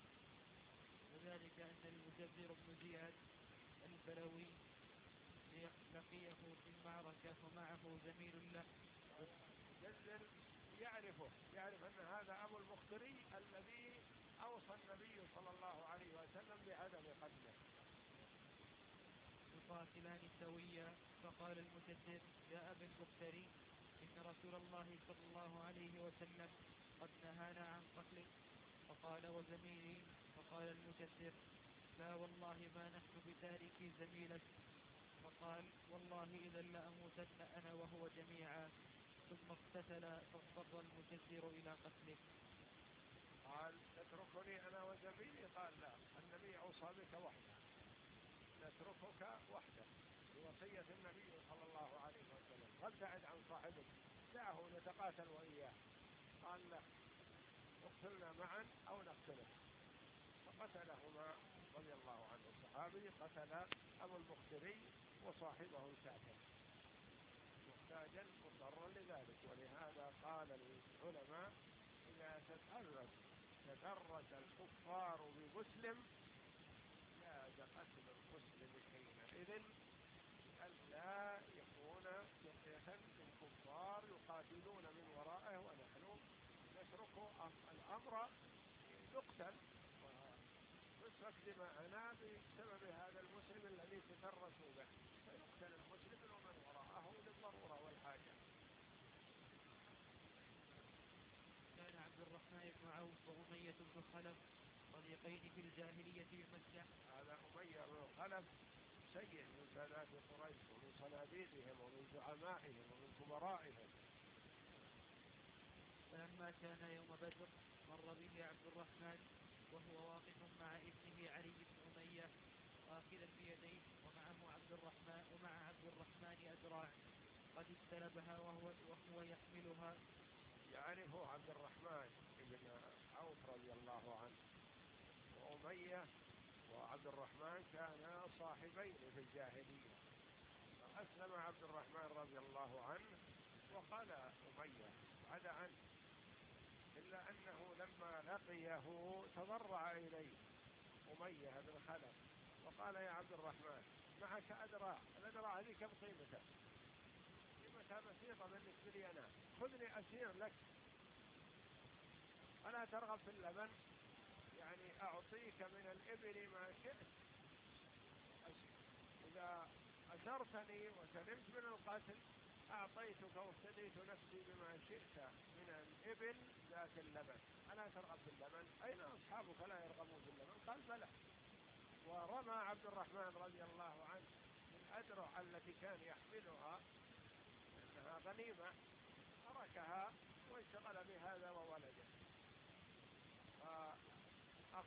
وذلك أن المجزر بن زياد البلوي لقيه في المعركة ومعه زميل له. المجزر يعرفه، يعرف أن هذا أبو البختري الذي أوصى النبي صلى الله عليه وسلم بعدم قتله. يقاتلان سويا، فقال المجزر يا أبا البختري إن رسول الله صلى الله عليه وسلم قد نهانا عن قتلك. فقال وزميلي؟ فقال المجزر لا والله ما نحن بتاركي زميلك. فقال والله إذا لأموتن أنا وهو جميعا. ثم اقتتل فاضطر المجزر إلى قتله. قال تتركني أنا وزميلي؟ قال لا، النبي أوصى بك وحده، نتركك وحده بوصية النبي صلى الله عليه وسلم، وابتعد عن صاحبك، دعه نتقاتل وإياه. قال لا، اقتلنا معا أو نقتله، فقتلهما رضي الله عنه. الصحابي قتل أبو البختري وصاحبه الكافر محتاجا مضطرا لذلك. ولهذا قال العلماء إذا تتحرك تدرج الكفار بمسلم جاز قتل المسلم حينئذ، ألا يكون جزية الكفار يقاتلون من ورائه ونحن نترك الأمر يقتل ويسفك دماءنا بسبب هذا المسلم الذي تدرسوا به، فيقتل المسلم ومن وراءه للضرورة والحاجة. كان عبد الرحمن بن عوف وأمية بن خلف صديقين في الجاهلية بمكة. هذا أمية بن خلف سيد من سادات قريش ومن صناديدهم ومن زعمائهم ومن كبرائهم. فلما كان يوم بدر مر به عبد الرحمن وهو واقف مع ابنه علي بن أمية آخذا بيديه، ومعه عبد الرحمن ومع عبد الرحمن أذراع قد استلبها وهو, وهو يحملها. يعرفه عبد الرحمن بن عوف رضي الله عنه، وأمية وعبد الرحمن كانا صاحبين في الجاهلية، فأسلم عبد الرحمن رضي الله عنه وقال أمية عاد عنه، إلا أنه لما لقيه تضرع إليه أمية بن خلف وقال يا عبد الرحمن معك أدراع، الأدراع هذه كم قيمتها؟ قيمتها بسيطة بالنسبة لي أنا، خذني أسير لك ألا ترغب في اللبن، يعني أعطيك من الإبل ما شئت، إذا أسرتني وسلمت من القتل أعطيتك وافتديت نفسي بما شئت من الإبل ذات اللبن، ألا ترغب في اللبن؟ أين أصحابك لا يرغبون في اللبن؟ قال بلى. ورمى عبد الرحمن رضي الله عنه الأدرع التي كان يحملها أنها غنيمة، تركها وانشغل بهذا وولده،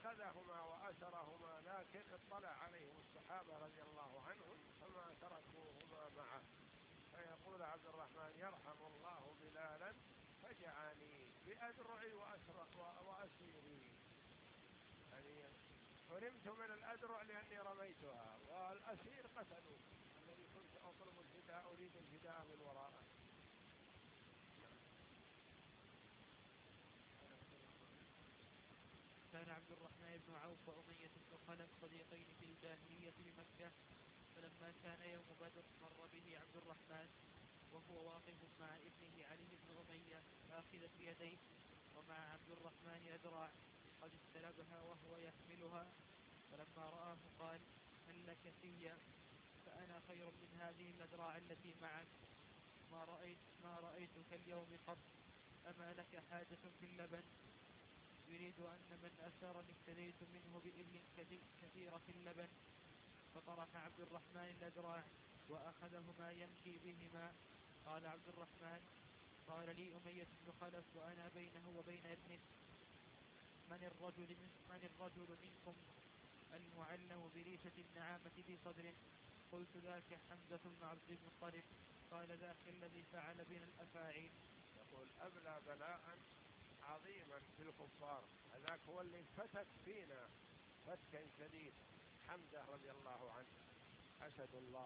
فأخذهما وأسرهما، لكن اطلع عليهم الصحابة رضي الله عنهم فما تركوا يقول عبد الرحمن يرحم الله بلالا فجعني بأدرعي وأسيري، يعني حرمت من الأدرع لأني رميتها، والأسير قتلوا الذي كنت أطلب الفداء أريد الفداء من وراءه. كان عبد الرحمن بن عوف وأمية بن خلف صديقين في الجاهلية بمكة، فلما كان يوم بدر مر به عبد الرحمن وهو واقف مع ابنه علي بن أمية آخذا بيديه، ومع عبد الرحمن أدراع قد استلبها وهو يحملها، فلما رآه قال: هل لك في؟ فأنا خير من هذه الأدراع التي معك، ما رأيت ما رأيتك اليوم قط، أما لك حاجة في اللبن؟ يريد أن من أسرني افتديت منه بإبل كثيرة في اللبن. فطرح عبد الرحمن الأدراع وأخذهما يمشي بهما. قال عبد الرحمن: قال لي أمية بن خلف وأنا بينه وبين ابنه: من الرجل, من الرجل منكم المعلم بريشة النعامة في صدره؟ قلت: ذاك حمزة بن عبد المطلب. قال: ذاك الذي فعل بنا الأفاعيل. يقول: أبلى بلاء عظيما في الكفار، هذاك هو اللي فتك فينا فتكا شديد، حمزة رضي الله عنه أسد الله.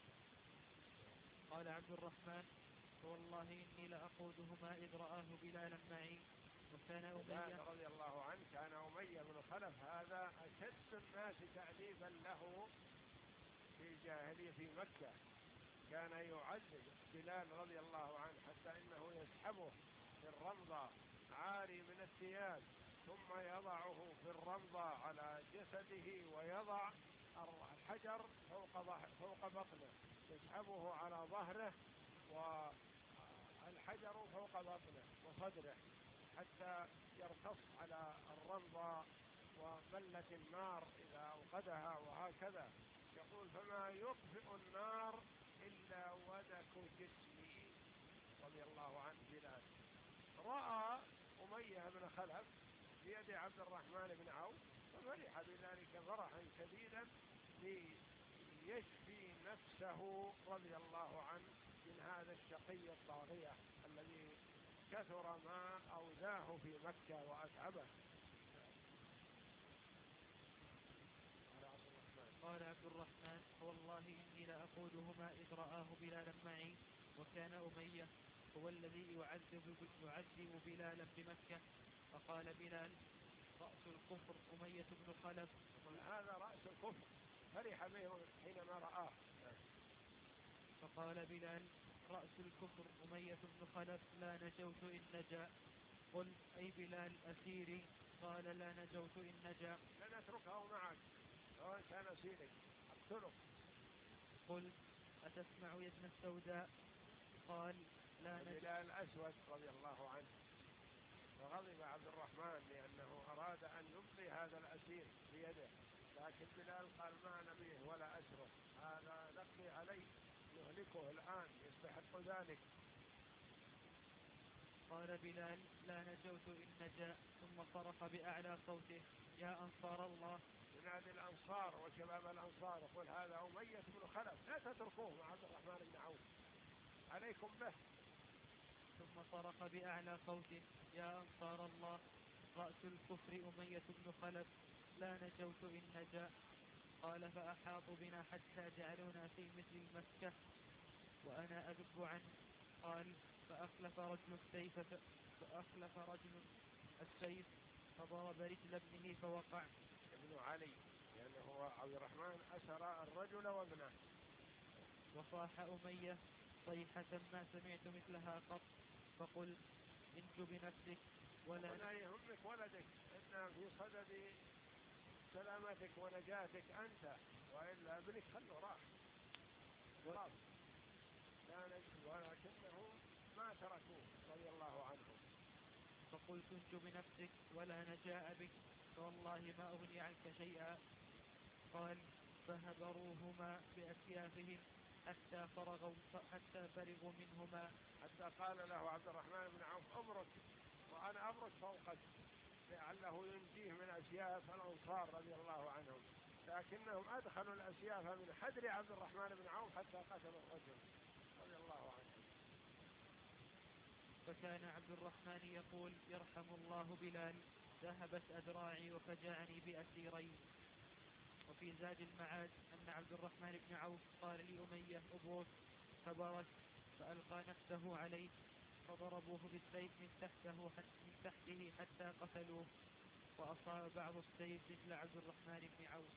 قال عبد الرحمن: والله إني لأقودهما إذ رآه بلالا معي. وكان أمية رضي الله عنه كان أمية بن خلف هذا أشد الناس تأديبا له في الجاهلية في مكة، كان يعذب بلال رضي الله عنه حتى إنه يسحبه في الرمضة عاري من الثياب، ثم يضعه في الرمضة على جسده ويضع الحجر فوق, فوق بطنه، يسحبه على ظهره والحجر فوق بطنه وصدره حتى يرتص على الرمضة وبلة النار إذا أوقدها، وهكذا يقول: فما يطفئ النار إلا ودك جسمي رضي الله عنه بلال. رأى أمية بن خلف بيد عبد الرحمن بن عوف ففرح بذلك فرحا شديدا ليشفي نفسه رضي الله عنه من هذا الشقي الطاغية الذي كثر ما أوذاه في مكة وأتعبه. قال عبد الرحمن: والله إني لأقودهما إذ رآه بلالا معي. وكان أمية هو الذي يعذب, يعذب بلالا بمكة. فقال بلال: رأس الكفر أمية بن خلف. هذا رأس الكفر، فرح به حينما رآه. فقال بلال: رأس الكفر أمية بن خلف، لا نجوت إن نجا. قل: أي بلال أسيري؟ قال: لا نجوت إن نجا. لن أتركه معك سواء كان أسيرك، أقتله. قل: أتسمع يا ابن السوداء؟ قال: لا نجوت. بلال الأسود رضي الله عنه، فغضب عبد الرحمن لأنه أراد أن يبقي هذا الأسير بيده، لكن بلال قال: ما نبيه ولا أسره، هذا نقي عليه يهلكه الآن، يستحق ذلك. قال بلال: لا نجوت إن نجا. ثم صرخ بأعلى صوته: يا أنصار الله. ينادي الأنصار وشباب الأنصار يقول: هذا أمية بن خلف، لا تتركوه مع عبد الرحمن بن عوف، عليكم به. ثم صرخ بأعلى صوته: يا أنصار الله، رأس الكفر أمية بن خلف، لا نجوت إن نجا. قال: فأحاطوا بنا حتى جعلونا في مثل المسكة وأنا أذب عنه. قال: فأخلف رجل السيف فأخلف رجل السيف فضرب رجل ابنه فوقع. ابن علي، لأنه هو عبد الرحمن أسر الرجل وابنه. وصاح أمية صيحة ما سمعت مثلها قط، فقل: انج بنفسك ولا ولا يهمك ولدك، إن في صدد سلامتك ونجاتك أنت، وإلا ابنك خلوا راح خلاص. لا نجد، ولكنهم ما تركوه رضي الله عنهم. فقلت: انج بنفسك ولا نجاء بك، فوالله ما أغني عنك شيئا. قال: فهبروهما بأسيافهم حتى فرغوا حتى فرغوا منهما، حتى قال له عبد الرحمن بن عوف: أبرك وأنا أبرك فوقك، لعله ينجيه من أسياف الأنصار رضي الله عنهم، لكنهم أدخلوا الأسياف من حدر عبد الرحمن بن عوف حتى قتلوا الرجل رضي الله عنه. فكان عبد الرحمن يقول يرحم الله بلال ذهبت أذراعي وفجعني بأسيرين. وفي زاد المعاد أن عبد الرحمن بن عوف قال لأمية أبوك فبرك فألقى نفسه عليه فضربوه بالسيف من تحته حتى, من تحته حتى قتلوه، وأصاب بعض السيف مثل عبد الرحمن بن عوف.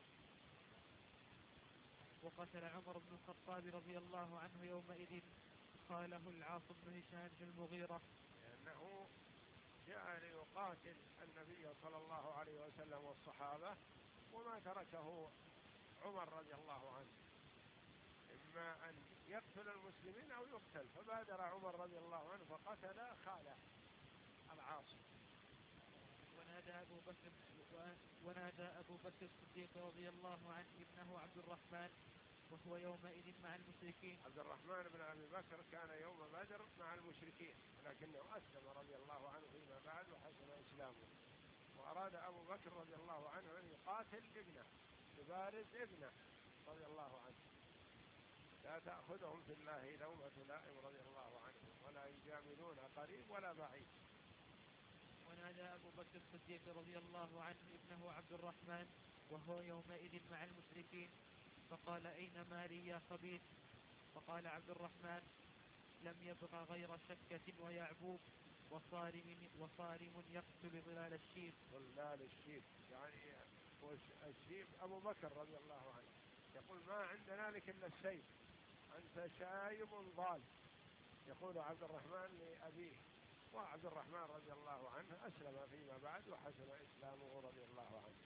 وقتل عمر بن الخطاب رضي الله عنه يومئذ خاله العاص بن هشام بن المغيرة، لأنه جاء ليقاتل النبي صلى الله عليه وسلم والصحابة وما تركه عمر رضي الله عنه، إما أن يقتل المسلمين أو يقتل، فبادر عمر رضي الله عنه فقتل خاله العاص. ونادى أبو بكر ونادى أبو بكر الصديق رضي الله عنه ابنه عبد الرحمن وهو يومئذ مع المشركين. عبد الرحمن بن أبي بكر كان يوم بدر مع المشركين، ولكنه أسلم رضي الله عنه فيما بعد وحسن إسلامه، وأراد أبو بكر رضي الله عنه أن يقاتل ابنه يبارز ابنه رضي الله عنه، لا تأخذهم في الله لومة لائم رضي الله عنه ولا يجاملون قريب ولا بعيد. ونادى أبو بكر الصديق رضي الله عنه ابنه عبد الرحمن وهو يومئذ مع المشركين فقال أين مالي يا خبيث؟ فقال عبد الرحمن لم يبق غير شكة ويعبوب وصارم, وصارم يقتل ظلال الشيب. ظلال الشيب يعني الشيب أبو بكر رضي الله عنه يقول ما عندنا لك إلا السيف، أنت شايب ضال، يقول عبد الرحمن لأبيه، وعبد الرحمن رضي الله عنه أسلم فيما بعد وحسن إسلامه رضي الله عنه.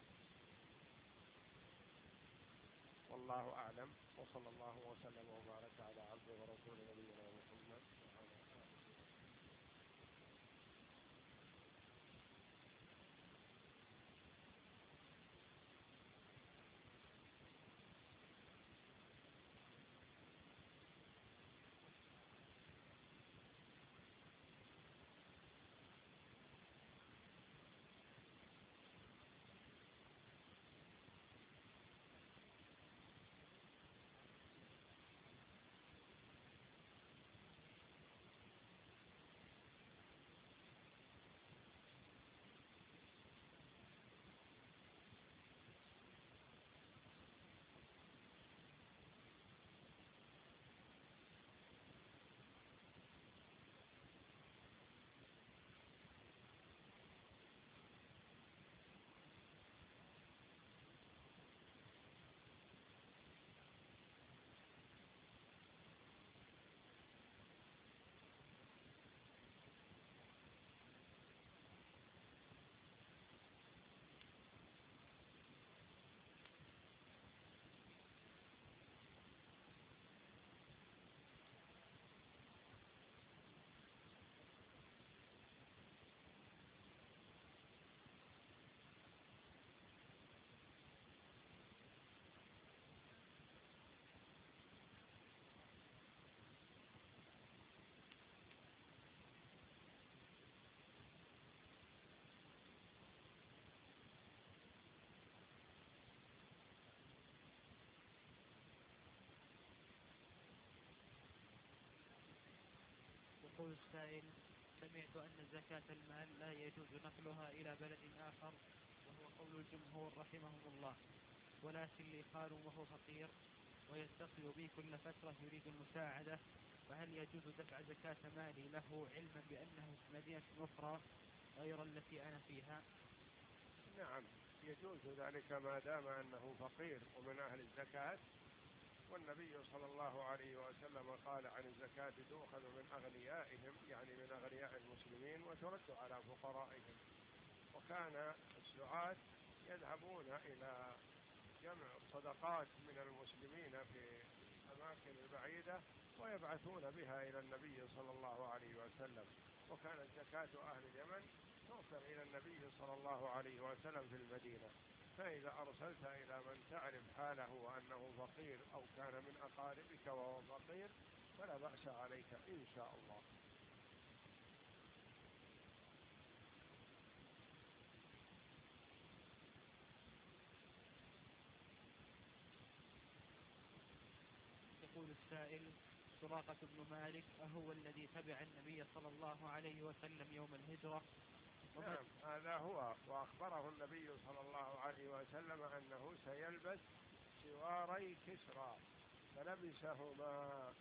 والله أعلم، وصلى الله وسلم وبارك على عبده ورسول نبينا محمد وعلى آله. يقول السائل سمعت أن زكاة المال لا يجوز نقلها إلى بلد آخر وهو قول الجمهور رحمهم الله، ولكن لي خال وهو فقير ويتصل بي كل فترة يريد المساعدة، فهل يجوز دفع زكاة مالي له علما بأنه في مدينة أخرى غير التي أنا فيها؟ نعم يجوز ذلك ما دام أنه فقير ومن أهل الزكاة، والنبي صلى الله عليه وسلم قال عن الزكاة تؤخذ من أغنيائهم يعني من أغنياء المسلمين وترد على فقرائهم. وكان السعاة يذهبون إلى جمع الصدقات من المسلمين في الأماكن البعيدة ويبعثون بها إلى النبي صلى الله عليه وسلم، وكانت زكاة أهل اليمن توصل إلى النبي صلى الله عليه وسلم في المدينة. فإذا أرسلت إلى من تعرف حاله وأنه فقير أو كان من أقاربك وهو فقير فلا بأس عليك إن شاء الله. يقول السائل سراقة بن مالك أهو الذي تبع النبي صلى الله عليه وسلم يوم الهجرة؟ نعم هذا هو، وأخبره النبي صلى الله عليه وسلم أنه سيلبس سواري كسرى فلبسهما.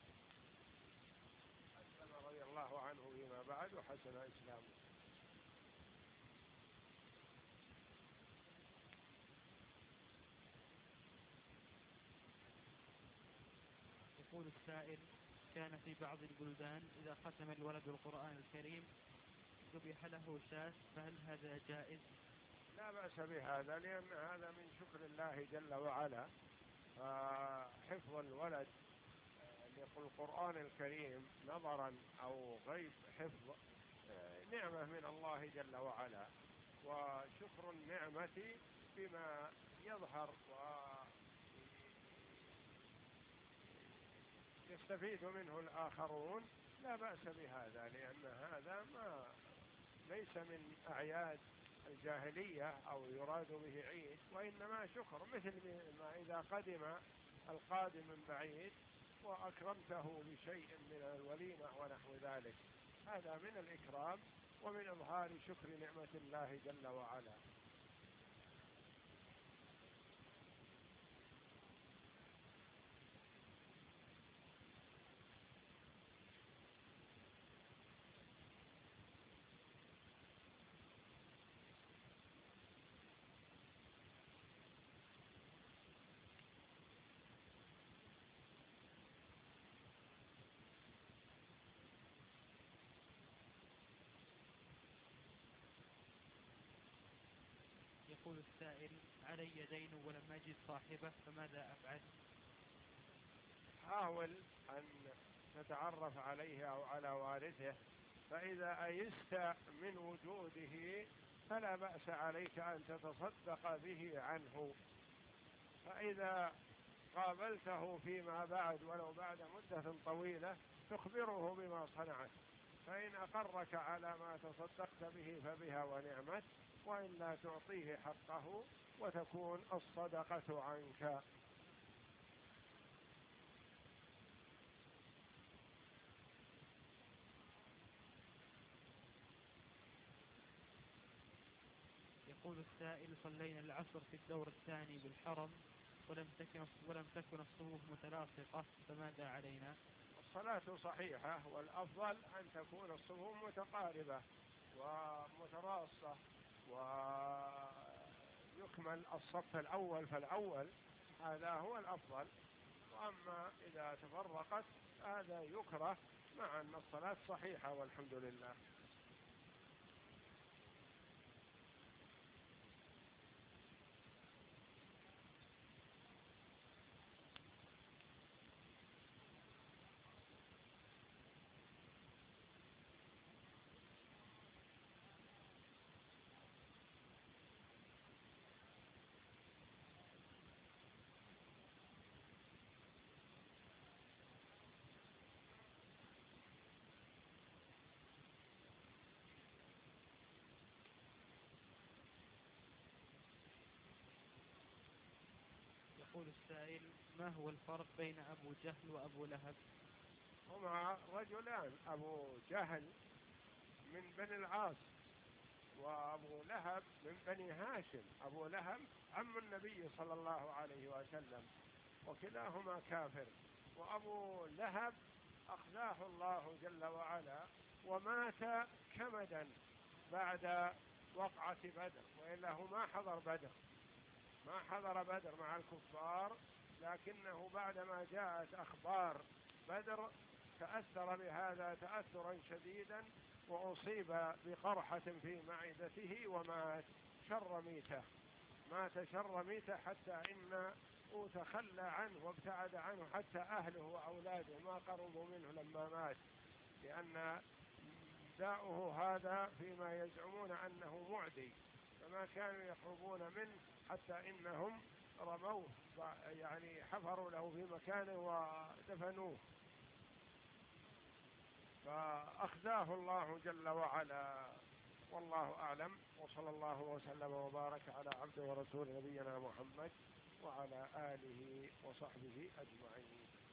أسلم رضي الله عنه فيما بعد وحسن إسلامه. يقول السائل: كان في بعض البلدان إذا ختم الولد القرآن الكريم ذبح له شاة، فهل هذا جائز؟ لا بأس بهذا، لأن هذا من شكر الله جل وعلا. فحفظ الولد للقرآن الكريم نظرا أو غيب حفظ نعمة من الله جل وعلا، وشكر النعمة بما يظهر ويستفيد منه الآخرون. لا بأس بهذا، لأن هذا ما ليس من أعياد الجاهلية أو يراد به عيد، وإنما شكر، مثل ما إذا قدم القادم من بعيد وأكرمته بشيء من الوليمة ونحو ذلك، هذا من الإكرام ومن إظهار شكر نعمة الله جل وعلا. يقول السائل: علي دين ولم أجد صاحبه فماذا أفعل؟ حاول أن تتعرف عليه أو على وارثه، فإذا أيست من وجوده فلا بأس عليك أن تتصدق به عنه. فإذا قابلته فيما بعد ولو بعد مدة طويلة تخبره بما صنعت، فإن أقرك على ما تصدقت به فبها ونعمت، وإلا تعطيه حقه وتكون الصدقة عنك. يقول السائل: صلينا العصر في الدور الثاني بالحرم ولم تكن ولم تكن الصفوف متلاصقة، فماذا علينا؟ الصلاة صحيحة، والأفضل أن تكون الصفوف متقاربة ومتراصة ويكمل الصف الأول فالأول، هذا هو الأفضل. وأما إذا تفرقت هذا يكره، مع أن الصلاة صحيحة والحمد لله. يقول السائل: ما هو الفرق بين أبو جهل وأبو لهب؟ هما رجلان، أبو جهل من بني العاص وأبو لهب من بني هاشم. أبو لهب عم النبي صلى الله عليه وسلم، وكلاهما كافر. وأبو لهب أخزاه الله جل وعلا ومات كمدا بعد وقعة بدر، وإلا هو ما حضر بدر ما حضر بدر مع الكفار، لكنه بعدما جاءت أخبار بدر تأثر بهذا تأثرا شديدا، وأصيب بقرحة في معدته ومات شر ميته مات شر ميته حتى إن تخلى عنه وابتعد عنه حتى أهله وأولاده ما قربوا منه لما مات، لأن داؤه هذا فيما يزعمون أنه معدي، فما كانوا يقربون منه حتى إنهم رموه، يعني حفروا له في مكانه ودفنوه، فأخزاه الله جل وعلا. والله أعلم، وصلى الله وسلم وبارك على عبده ورسول نبينا محمد وعلى آله وصحبه أجمعين.